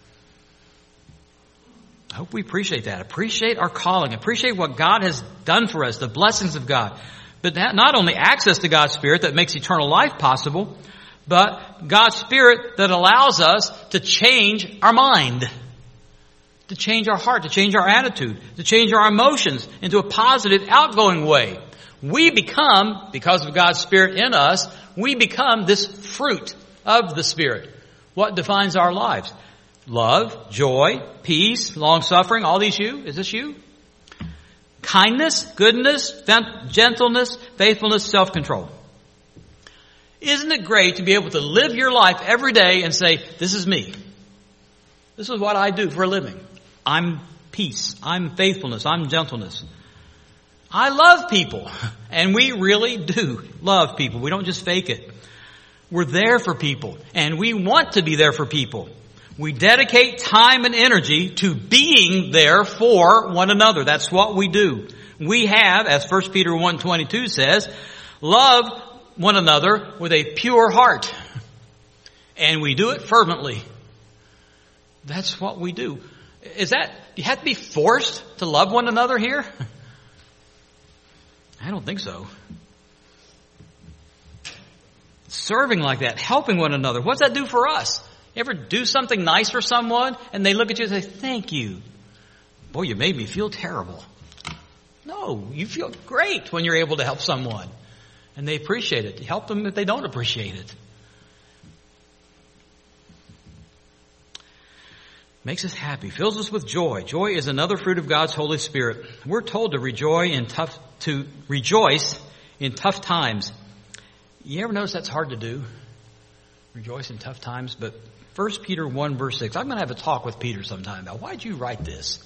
I hope we appreciate that. Appreciate our calling. Appreciate what God has done for us, the blessings of God. But not only access to God's Spirit that makes eternal life possible, but God's Spirit that allows us to change our mind, to change our heart, to change our attitude, to change our emotions into a positive, outgoing way. We become, because of God's Spirit in us, we become this fruit of the Spirit. What defines our lives? Love, joy, peace, long-suffering. All these you? Is this you? Kindness, goodness, gentleness, faithfulness, self-control. Isn't it great to be able to live your life every day and say, this is me. This is what I do for a living. I'm peace. I'm faithfulness. I'm gentleness. I love people. And we really do love people. We don't just fake it. We're there for people. And we want to be there for people. We dedicate time and energy to being there for one another. That's what we do. We have, as 1 Peter 1:22 says, love one another with a pure heart. And we do it fervently. That's what we do. Do you have to be forced to love one another here? I don't think so. Serving like that, helping one another, what's that do for us? You ever do something nice for someone and they look at you and say, thank you. Boy, you made me feel terrible. No, you feel great when you're able to help someone. And they appreciate it. You help them if they don't appreciate it. Makes us happy, fills us with joy. Joy is another fruit of God's Holy Spirit. We're told to rejoice in tough times. You ever notice that's hard to do? Rejoice in tough times. But 1 Peter 1 verse 6. I'm going to have a talk with Peter sometime about why'd you write this?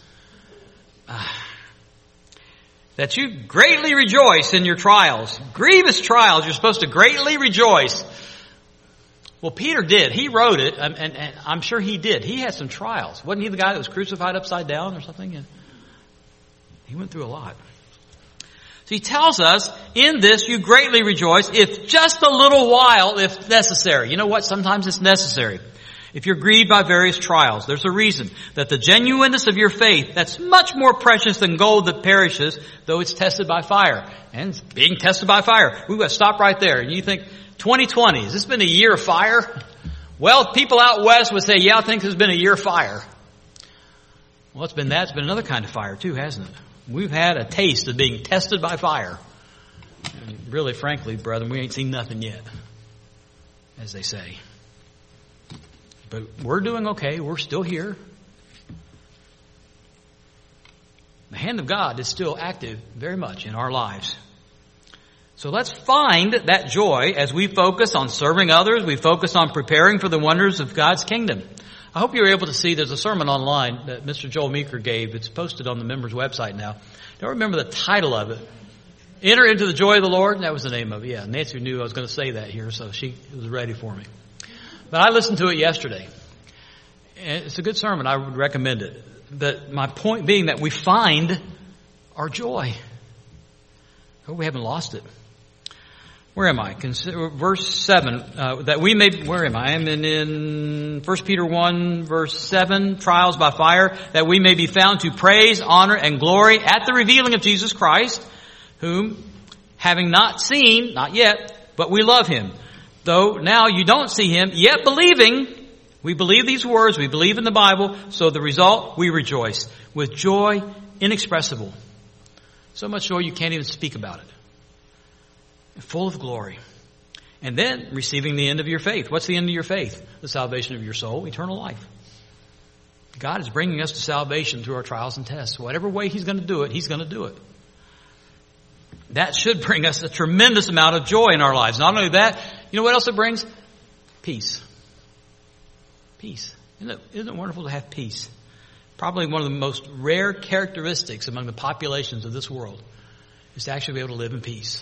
That you greatly rejoice in your trials. Grievous trials, you're supposed to greatly rejoice. Well, Peter did. He wrote it, and I'm sure he did. He had some trials. Wasn't he the guy that was crucified upside down or something? And he went through a lot. So he tells us, in this you greatly rejoice, if just a little while, if necessary. You know what? Sometimes it's necessary. If you're grieved by various trials, there's a reason. That the genuineness of your faith, that's much more precious than gold that perishes, though it's tested by fire. And it's being tested by fire. We've got to stop right there. And you think, 2020, has this been a year of fire? Well, people out west would say, yeah, I think it's been a year of fire. Well, it's been that. It's been another kind of fire too, hasn't it? We've had a taste of being tested by fire. And really, frankly, brethren, we ain't seen nothing yet, as they say. But we're doing okay. We're still here. The hand of God is still active very much in our lives. So let's find that joy as we focus on serving others. We focus on preparing for the wonders of God's kingdom. I hope you were able to see there's a sermon online that Mr. Joel Meeker gave. It's posted on the members' website now. I don't remember the title of it. Enter into the joy of the Lord. That was the name of it. Yeah, Nancy knew I was going to say that here, so she was ready for me. But I listened to it yesterday. And it's a good sermon. I would recommend it. But my point being that we find our joy. I hope we haven't lost it. Where am I? Verse 7, that we may, where am I? I'm in 1 Peter 1 verse 7, trials by fire, that we may be found to praise, honor, and glory at the revealing of Jesus Christ, whom, having not seen, not yet, but we love him. Though now you don't see him, yet believing, we believe these words, we believe in the Bible, so the result, we rejoice with joy inexpressible. So much joy you can't even speak about it. Full of glory. And then receiving the end of your faith. What's the end of your faith? The salvation of your soul, eternal life. God is bringing us to salvation through our trials and tests. Whatever way he's going to do it, he's going to do it. That should bring us a tremendous amount of joy in our lives. Not only that, you know what else it brings? Peace. Peace. Isn't it wonderful to have peace? Probably one of the most rare characteristics among the populations of this world is to actually be able to live in peace.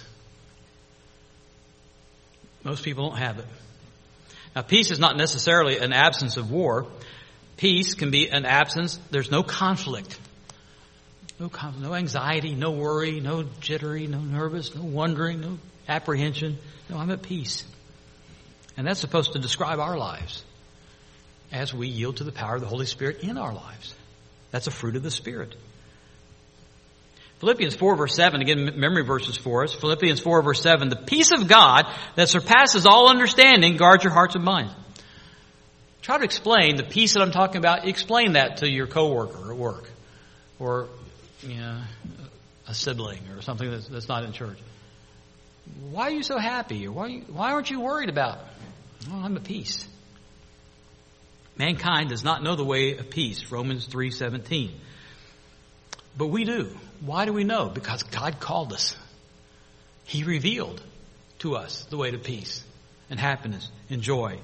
Most people don't have it. Now, peace is not necessarily an absence of war. Peace can be an absence. There's no conflict. No anxiety, no worry, no jittery, no nervous, no wondering, no apprehension. No, I'm at peace. And that's supposed to describe our lives as we yield to the power of the Holy Spirit in our lives. That's a fruit of the Spirit. Philippians 4 verse 7, again, memory verses for us. Philippians 4 verse 7, the peace of God that surpasses all understanding guards your hearts and minds. Try to explain the peace that I'm talking about. Explain that to your coworker at work, or a sibling, or something that's not in church. Why are you so happy? Or why aren't you worried about? Well, I'm at peace. Mankind does not know the way of peace. Romans 3:17. But we do. Why do we know? Because God called us. He revealed to us the way to peace and happiness and joy.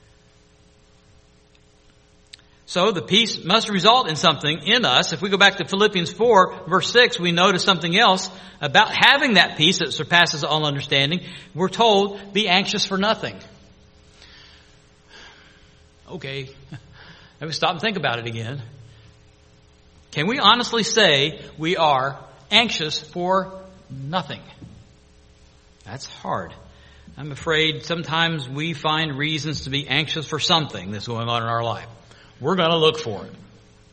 So the peace must result in something in us. If we go back to Philippians 4, verse 6, we notice something else about having that peace that surpasses all understanding. We're told, be anxious for nothing. Okay, let me stop and think about it again. Can we honestly say we are anxious for nothing? That's hard. I'm afraid sometimes we find reasons to be anxious for something that's going on in our life. We're going to look for it.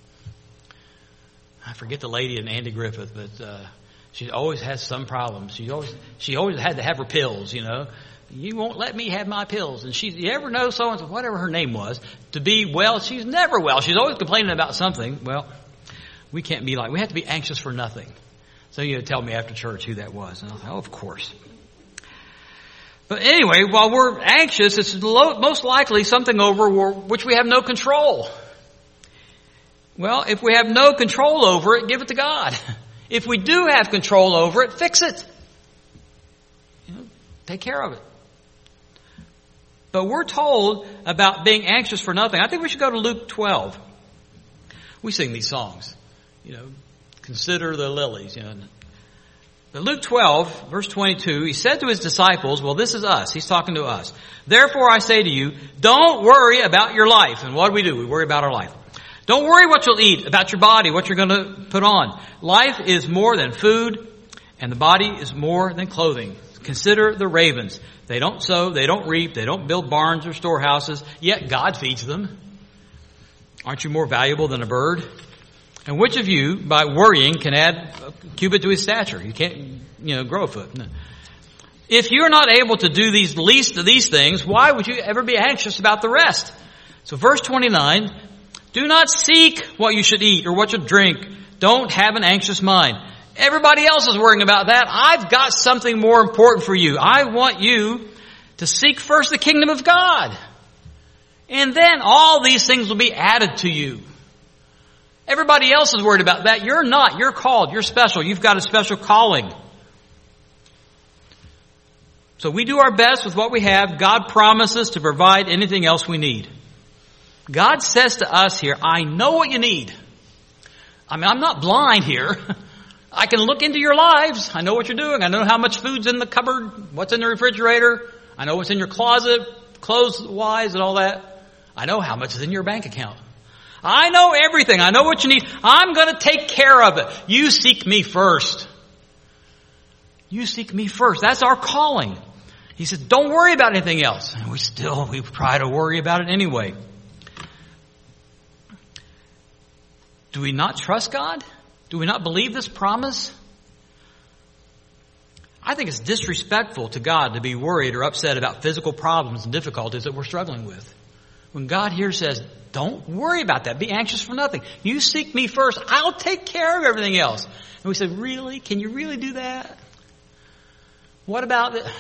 I forget the lady in Andy Griffith, but she always has some problems. She always had to have her pills, You won't let me have my pills. And you ever know so-and-so, whatever her name was, to be well? She's never well. She's always complaining about something. Well, we can't be like, we have to be anxious for nothing. So you tell me after church who that was. And I was like, oh, of course. But anyway, while we're anxious, it's most likely something over which we have no control. Well, if we have no control over it, give it to God. If we do have control over it, fix it. Take care of it. But we're told about being anxious for nothing. I think we should go to Luke 12. We sing these songs. Consider the lilies. But Luke 12, verse 22, he said to his disciples, well, this is us. He's talking to us. Therefore, I say to you, don't worry about your life. And what do? We worry about our life. Don't worry what you'll eat, about your body, what you're going to put on. Life is more than food, and the body is more than clothing. Consider the ravens. They don't sow, they don't reap, they don't build barns or storehouses, yet God feeds them. Aren't you more valuable than a bird? And which of you, by worrying, can add a cubit to his stature? You can't, grow a foot. No. If you're not able to do these least of these things, why would you ever be anxious about the rest? So verse 29, do not seek what you should eat or what you'll drink. Don't have an anxious mind. Everybody else is worrying about that. I've got something more important for you. I want you to seek first the kingdom of God. And then all these things will be added to you. Everybody else is worried about that. You're not. You're called. You're special. You've got a special calling. So we do our best with what we have. God promises to provide anything else we need. God says to us here, I know what you need. I'm not blind here. I can look into your lives. I know what you're doing. I know how much food's in the cupboard, what's in the refrigerator. I know what's in your closet, clothes-wise and all that. I know how much is in your bank account. I know everything. I know what you need. I'm going to take care of it. You seek me first. You seek me first. That's our calling. He says, don't worry about anything else. And we try to worry about it anyway. Do we not trust God? Do we not believe this promise? I think it's disrespectful to God to be worried or upset about physical problems and difficulties that we're struggling with. When God here says, don't worry about that. Be anxious for nothing. You seek me first. I'll take care of everything else. And we say, really? Can you really do that? What about it?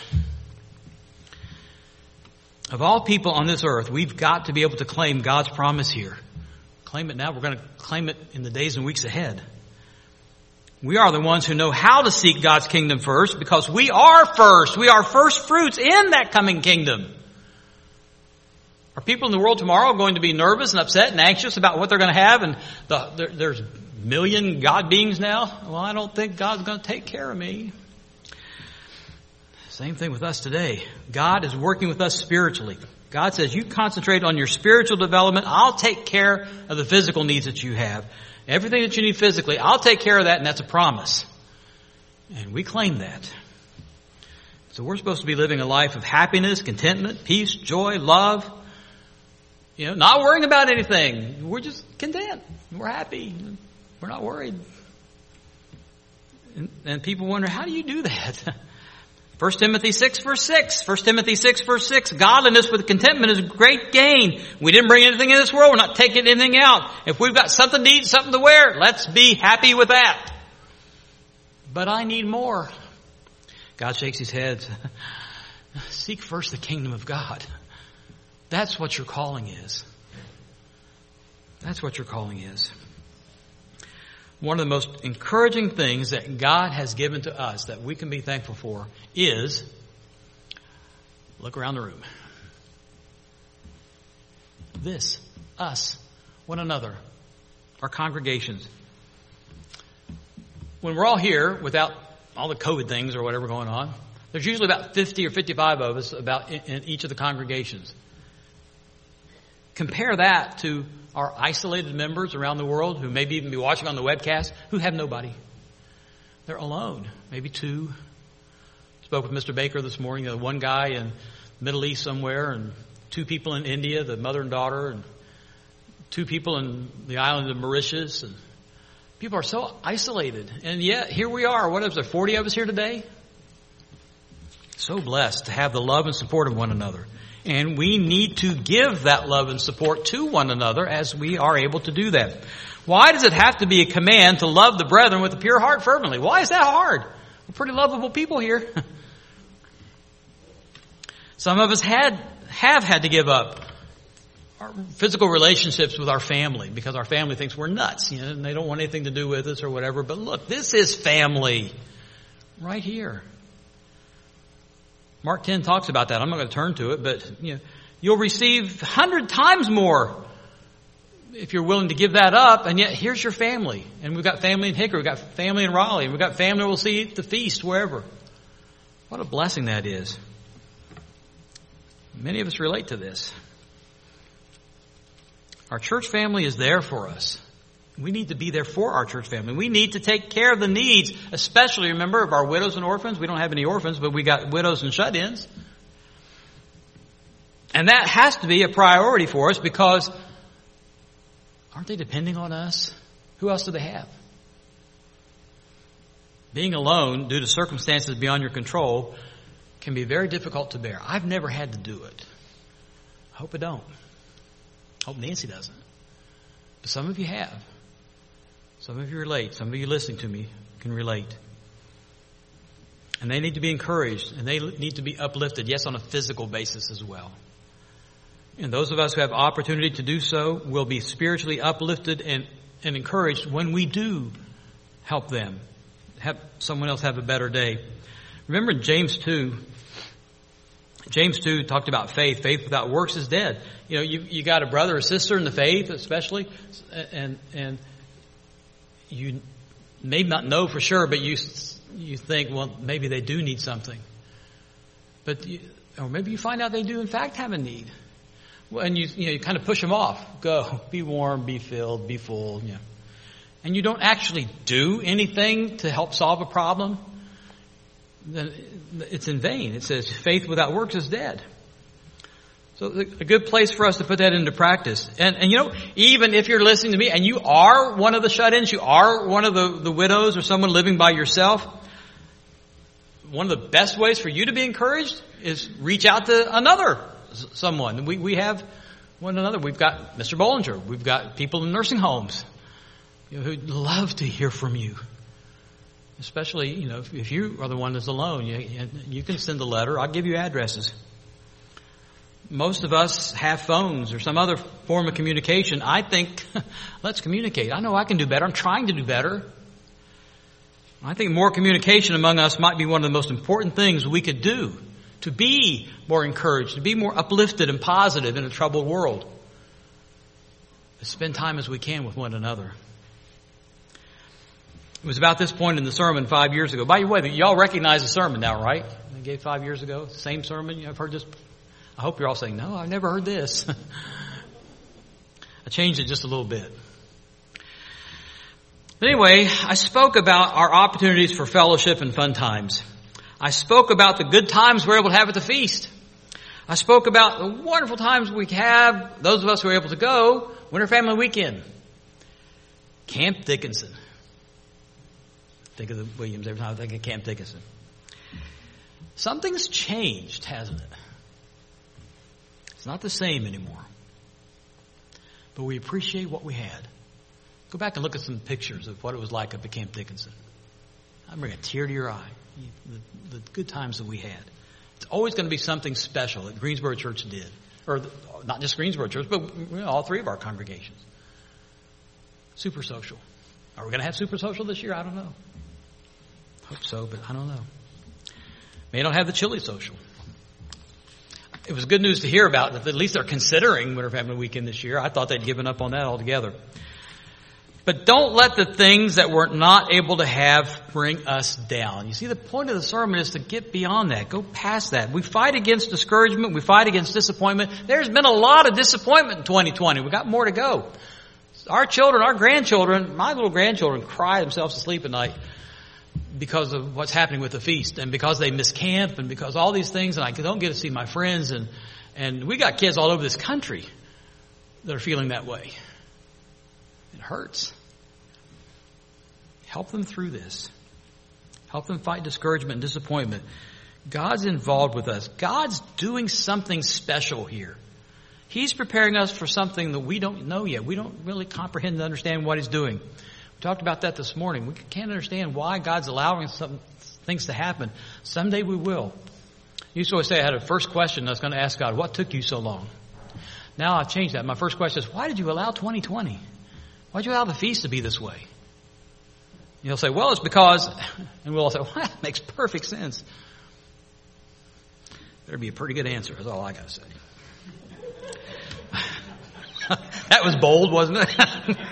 Of all people on this earth, we've got to be able to claim God's promise here. Claim it now. We're going to claim it in the days and weeks ahead. We are the ones who know how to seek God's kingdom first because we are first. We are first fruits in that coming kingdom. Are people in the world tomorrow going to be nervous and upset and anxious about what they're going to have? And there's a million God beings now. Well, I don't think God's going to take care of me. Same thing with us today. God is working with us spiritually. God says, you concentrate on your spiritual development. I'll take care of the physical needs that you have. Everything that you need physically, I'll take care of that, and that's a promise. And we claim that. So we're supposed to be living a life of happiness, contentment, peace, joy, love. Not worrying about anything. We're just content. We're happy. We're not worried. And people wonder, how do you do that? 1 Timothy 6 verse 6. 1 Timothy 6 verse 6. Godliness with contentment is great gain. We didn't bring anything in this world. We're not taking anything out. If we've got something to eat, something to wear, let's be happy with that. But I need more. God shakes his head. Seek first the kingdom of God. That's what your calling is. That's what your calling is. One of the most encouraging things that God has given to us that we can be thankful for is, look around the room. This, us, one another, our congregations. When we're all here without all the COVID things or whatever going on, there's usually about 50 or 55 of us in each of the congregations. Compare that to our isolated members around the world who maybe even be watching on the webcast who have nobody. They're alone. Maybe two. Spoke with Mr. Baker this morning. One guy in the Middle East somewhere, and two people in India, the mother and daughter, and two people in the island of Mauritius. And people are so isolated. And yet, here we are. What is there, 40 of us here today? So blessed to have the love and support of one another. And we need to give that love and support to one another as we are able to do that. Why does it have to be a command to love the brethren with a pure heart fervently? Why is that hard? We're pretty lovable people here. Some of us have had to give up our physical relationships with our family because our family thinks we're nuts, and they don't want anything to do with us or whatever. But look, this is family right here. Mark 10 talks about that. I'm not going to turn to it, but you'll receive 100 times more if you're willing to give that up. And yet, here's your family. And we've got family in Hickory. We've got family in Raleigh. We've got family we'll see at the feast, wherever. What a blessing that is. Many of us relate to this. Our church family is there for us. We need to be there for our church family. We need to take care of the needs, especially, remember, of our widows and orphans. We don't have any orphans, but we got widows and shut-ins. And that has to be a priority for us because aren't they depending on us? Who else do they have? Being alone due to circumstances beyond your control can be very difficult to bear. I've never had to do it. I hope I don't. I hope Nancy doesn't. But some of you have. Some of you relate. Some of you listening to me can relate. And they need to be encouraged. And they need to be uplifted, yes, on a physical basis as well. And those of us who have opportunity to do so will be spiritually uplifted and encouraged when we do help them. Have someone else have a better day. Remember in James 2, James 2 talked about faith. Faith without works is dead. You got a brother or sister in the faith, especially, and you may not know for sure, but you think, well, maybe they do need something. Or maybe you find out they do in fact have a need. Well, and you kind of push them off. Go, be warm, be filled, be full. And you don't actually do anything to help solve a problem. Then it's in vain. It says faith without works is dead. So a good place for us to put that into practice. And even if you're listening to me and you are one of the shut-ins, you are one of the widows or someone living by yourself, one of the best ways for you to be encouraged is reach out to someone. We have one another. We've got Mr. Bollinger. We've got people in nursing homes who'd love to hear from you. Especially, if you are the one that's alone, you can send a letter. I'll give you addresses. Most of us have phones or some other form of communication. I think, let's communicate. I know I can do better. I'm trying to do better. I think more communication among us might be one of the most important things we could do to be more encouraged, to be more uplifted and positive in a troubled world. To spend time as we can with one another. It was about this point in the sermon 5 years ago. By the way, y'all recognize the sermon now, right? I gave 5 years ago. Same sermon. I've heard this. I hope you're all saying, no, I've never heard this. I changed it just a little bit. But anyway, I spoke about our opportunities for fellowship and fun times. I spoke about the good times we're able to have at the feast. I spoke about the wonderful times we have, those of us who are able to go, Winter Family Weekend. Camp Dickinson. Think of the Williams every time I think of Camp Dickinson. Something's changed, hasn't it? It's not the same anymore. But we appreciate what we had. Go back and look at some pictures of what it was like up at Camp Dickinson. I bring a tear to your eye. The good times that we had. It's always going to be something special that Greensboro Church did. Or not just Greensboro Church, but all three of our congregations. Super social. Are we going to have super social this year? I don't know. Hope so, but I don't know. May not have the chili social. It was good news to hear about that at least they're considering Winter Family Weekend this year. I thought they'd given up on that altogether. But don't let the things that we're not able to have bring us down. You see, the point of the sermon is to get beyond that. Go past that. We fight against discouragement. We fight against disappointment. There's been a lot of disappointment in 2020. We've got more to go. Our children, our grandchildren, my little grandchildren cry themselves to sleep at night because of what's happening with the feast and because they miss camp and because all these things, and I don't get to see my friends, and we got kids all over this country that are feeling that way. It hurts. Help them through this. Help them fight discouragement and disappointment. God's involved with us. God's doing something special here. He's preparing us for something that we don't know yet. We don't really comprehend and understand what He's doing. We talked about that this morning. We can't understand why God's allowing some things to happen. Someday we will. I used to always say I had a first question I was going to ask God, what took you so long? Now I've changed that. My first question is, why did you allow 2020? Why did you allow the feast to be this way? You'll say, well, it's because, and we'll all say, well, that makes perfect sense. Better be a pretty good answer, is all I got to say. That was bold, wasn't it?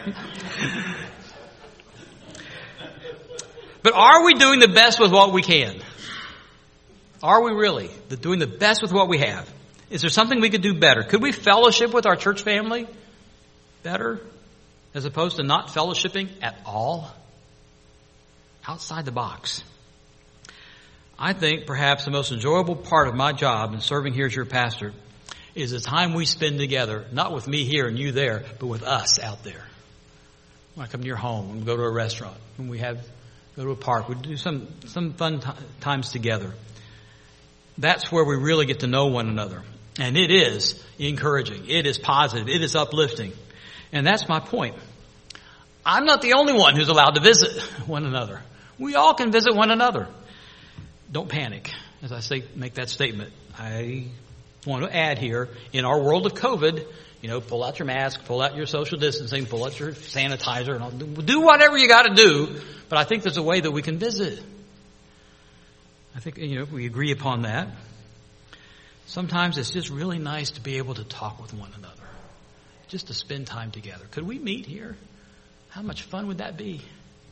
But are we doing the best with what we can? Are we really doing the best with what we have? Is there something we could do better? Could we fellowship with our church family better as opposed to not fellowshipping at all? Outside the box. I think perhaps the most enjoyable part of my job in serving here as your pastor is the time we spend together, not with me here and you there, but with us out there. When I come to your home, when we go to a restaurant, when we go to a park, we do some fun times together. That's where we really get to know one another. And it is encouraging. It is positive. It is uplifting. And that's my point. I'm not the only one who's allowed to visit one another. We all can visit one another. Don't panic as I make that statement. I want to add here, in our world of COVID, pull out your mask, pull out your social distancing, pull out your sanitizer, and all. Do whatever you got to do. But I think there's a way that we can visit. I think, we agree upon that. Sometimes it's just really nice to be able to talk with one another. Just to spend time together. Could we meet here? How much fun would that be?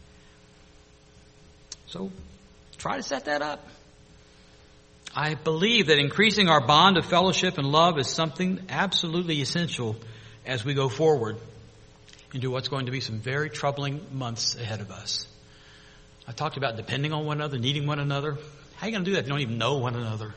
So try to set that up. I believe that increasing our bond of fellowship and love is something absolutely essential as we go forward into what's going to be some very troubling months ahead of us. I talked about depending on one another, needing one another. How are you going to do that if you don't even know one another?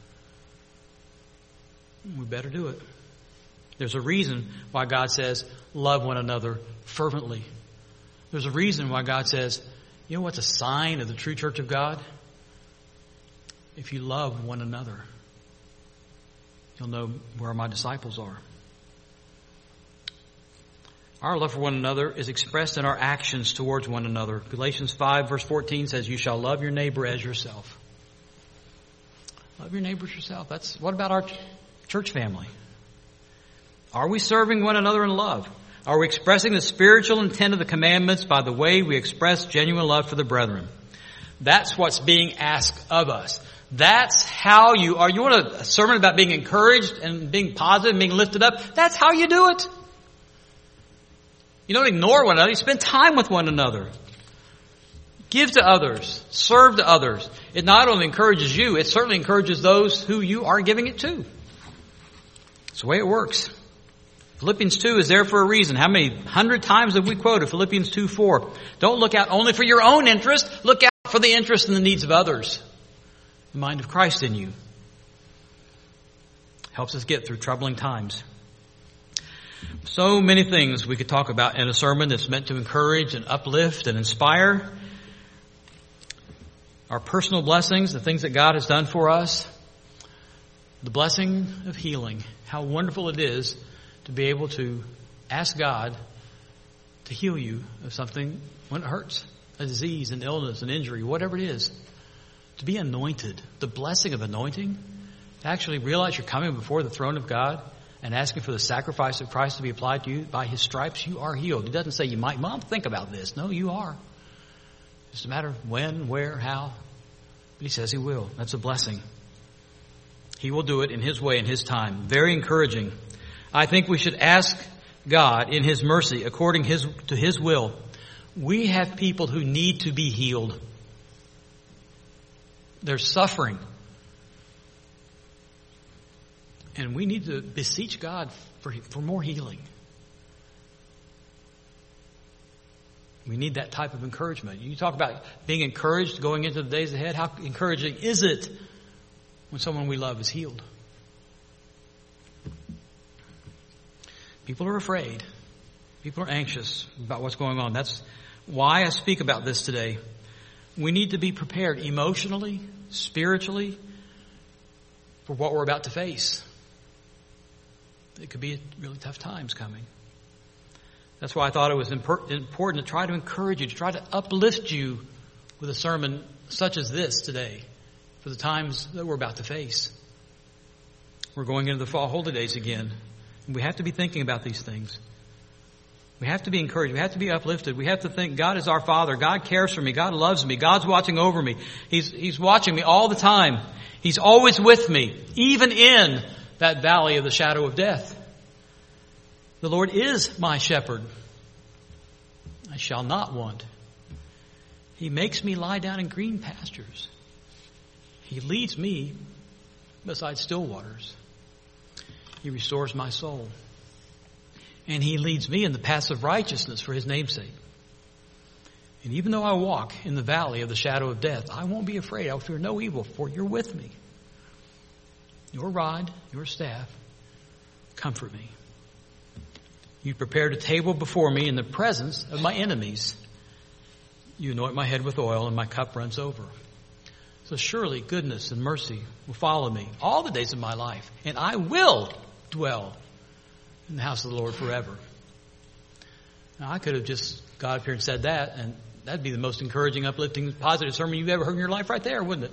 We better do it. There's a reason why God says, love one another fervently. There's a reason why God says, you know what's a sign of the true church of God? If you love one another, you'll know where my disciples are. Our love for one another is expressed in our actions towards one another. Galatians 5 verse 14 says, you shall love your neighbor as yourself. Love your neighbor as yourself. What about our church family? Are we serving one another in love? Are we expressing the spiritual intent of the commandments by the way we express genuine love for the brethren? That's what's being asked of us. That's how you want a sermon about being encouraged and being positive and being lifted up? That's how you do it. You don't ignore one another. You spend time with one another. Give to others. Serve to others. It not only encourages you, it certainly encourages those who you are giving it to. It's the way it works. Philippians 2 is there for a reason. How many 100 times have we quoted Philippians 2:4? Don't look out only for your own interest. Look out for the interest and the needs of others. The mind of Christ in you. Helps us get through troubling times. So many things we could talk about in a sermon that's meant to encourage and uplift and inspire. Our personal blessings, the things that God has done for us. The blessing of healing. How wonderful it is to be able to ask God to heal you of something when it hurts. A disease, an illness, an injury, whatever it is. To be anointed. The blessing of anointing. To actually realize you're coming before the throne of God and asking for the sacrifice of Christ to be applied to you. By His stripes you are healed. He doesn't say you might, Mom, think about this. No, you are. It's a matter of when, where, how. But He says He will. That's a blessing. He will do it in His way, in His time. Very encouraging. I think we should ask God in His mercy, according to His will. We have people who need to be healed. They're suffering. And we need to beseech God for more healing. We need that type of encouragement. You talk about being encouraged going into the days ahead. How encouraging is it when someone we love is healed? People are afraid. People are anxious about what's going on. That's why I speak about this today. We need to be prepared emotionally, spiritually, for what we're about to face. It could be really tough times coming. That's why I thought it was important to try to encourage you, to try to uplift you with a sermon such as this today for the times that we're about to face. We're going into the fall holidays again. And we have to be thinking about these things. We have to be encouraged. We have to be uplifted. We have to think God is our Father. God cares for me. God loves me. God's watching over me. He's watching me all the time. He's always with me, even in that valley of the shadow of death. The Lord is my shepherd. I shall not want. He makes me lie down in green pastures. He leads me beside still waters. He restores my soul. And He leads me in the paths of righteousness for His name's sake. And even though I walk in the valley of the shadow of death, I won't be afraid. I will fear no evil, for You're with me. Your rod, your staff, comfort me. You prepared a table before me in the presence of my enemies. You anoint my head with oil, and my cup runs over. So surely goodness and mercy will follow me all the days of my life, and I will dwell in the house of the Lord forever. Now, I could have just got up here and said that, and that'd be the most encouraging, uplifting, positive sermon you've ever heard in your life right there, wouldn't it?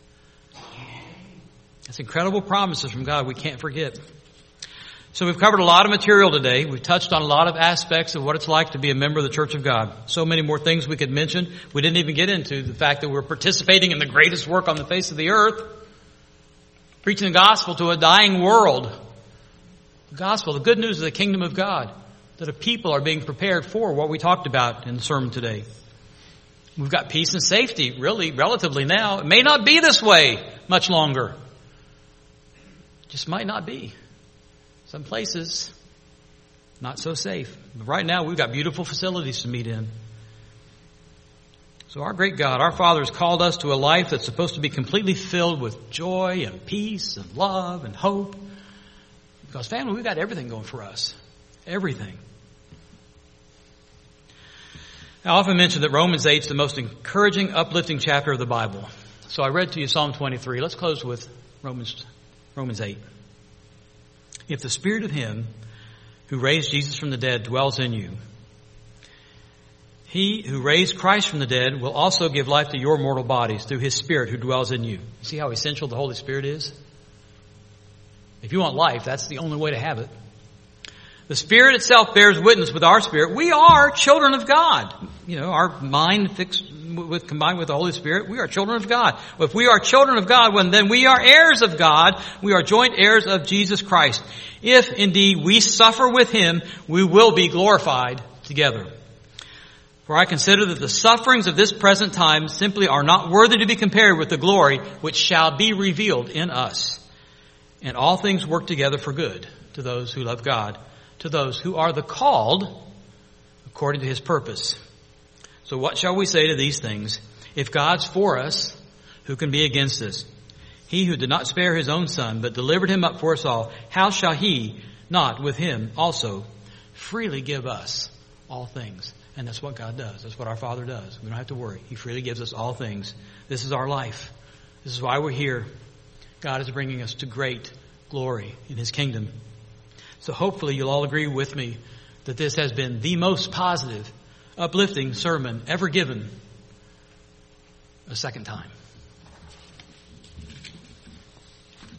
That's incredible promises from God we can't forget. So we've covered a lot of material today. We've touched on a lot of aspects of what it's like to be a member of the Church of God. So many more things we could mention. We didn't even get into the fact that we're participating in the greatest work on the face of the earth. Preaching the gospel to a dying world. The gospel, the good news of the kingdom of God. That a people are being prepared for what we talked about in the sermon today. We've got peace and safety, really, relatively now. It may not be this way much longer. It just might not be. Some places, not so safe. But right now, we've got beautiful facilities to meet in. So our great God, our Father, has called us to a life that's supposed to be completely filled with joy and peace and love and hope. Because family, we've got everything going for us. Everything. I often mention that Romans 8 is the most encouraging, uplifting chapter of the Bible. So I read to you Psalm 23. Let's close with Romans 8. If the Spirit of Him who raised Jesus from the dead dwells in you, He who raised Christ from the dead will also give life to your mortal bodies through His Spirit who dwells in you. See how essential the Holy Spirit is? If you want life, that's the only way to have it. The Spirit itself bears witness with our spirit. We are children of God. You know, our mind combined with the Holy Spirit, we are children of God. If we are children of God, then we are heirs of God. We are joint heirs of Jesus Christ. If indeed we suffer with Him, we will be glorified together. For I consider that the sufferings of this present time simply are not worthy to be compared with the glory which shall be revealed in us. And all things work together for good to those who love God, to those who are the called according to his purpose. So what shall we say to these things? If God's for us, who can be against us? He who did not spare his own son, but delivered him up for us all, how shall he not with him also freely give us all things? And that's what God does. That's what our Father does. We don't have to worry. He freely gives us all things. This is our life. This is why we're here. God is bringing us to great glory in his kingdom. So hopefully you'll all agree with me that this has been the most positive, uplifting sermon ever given a second time.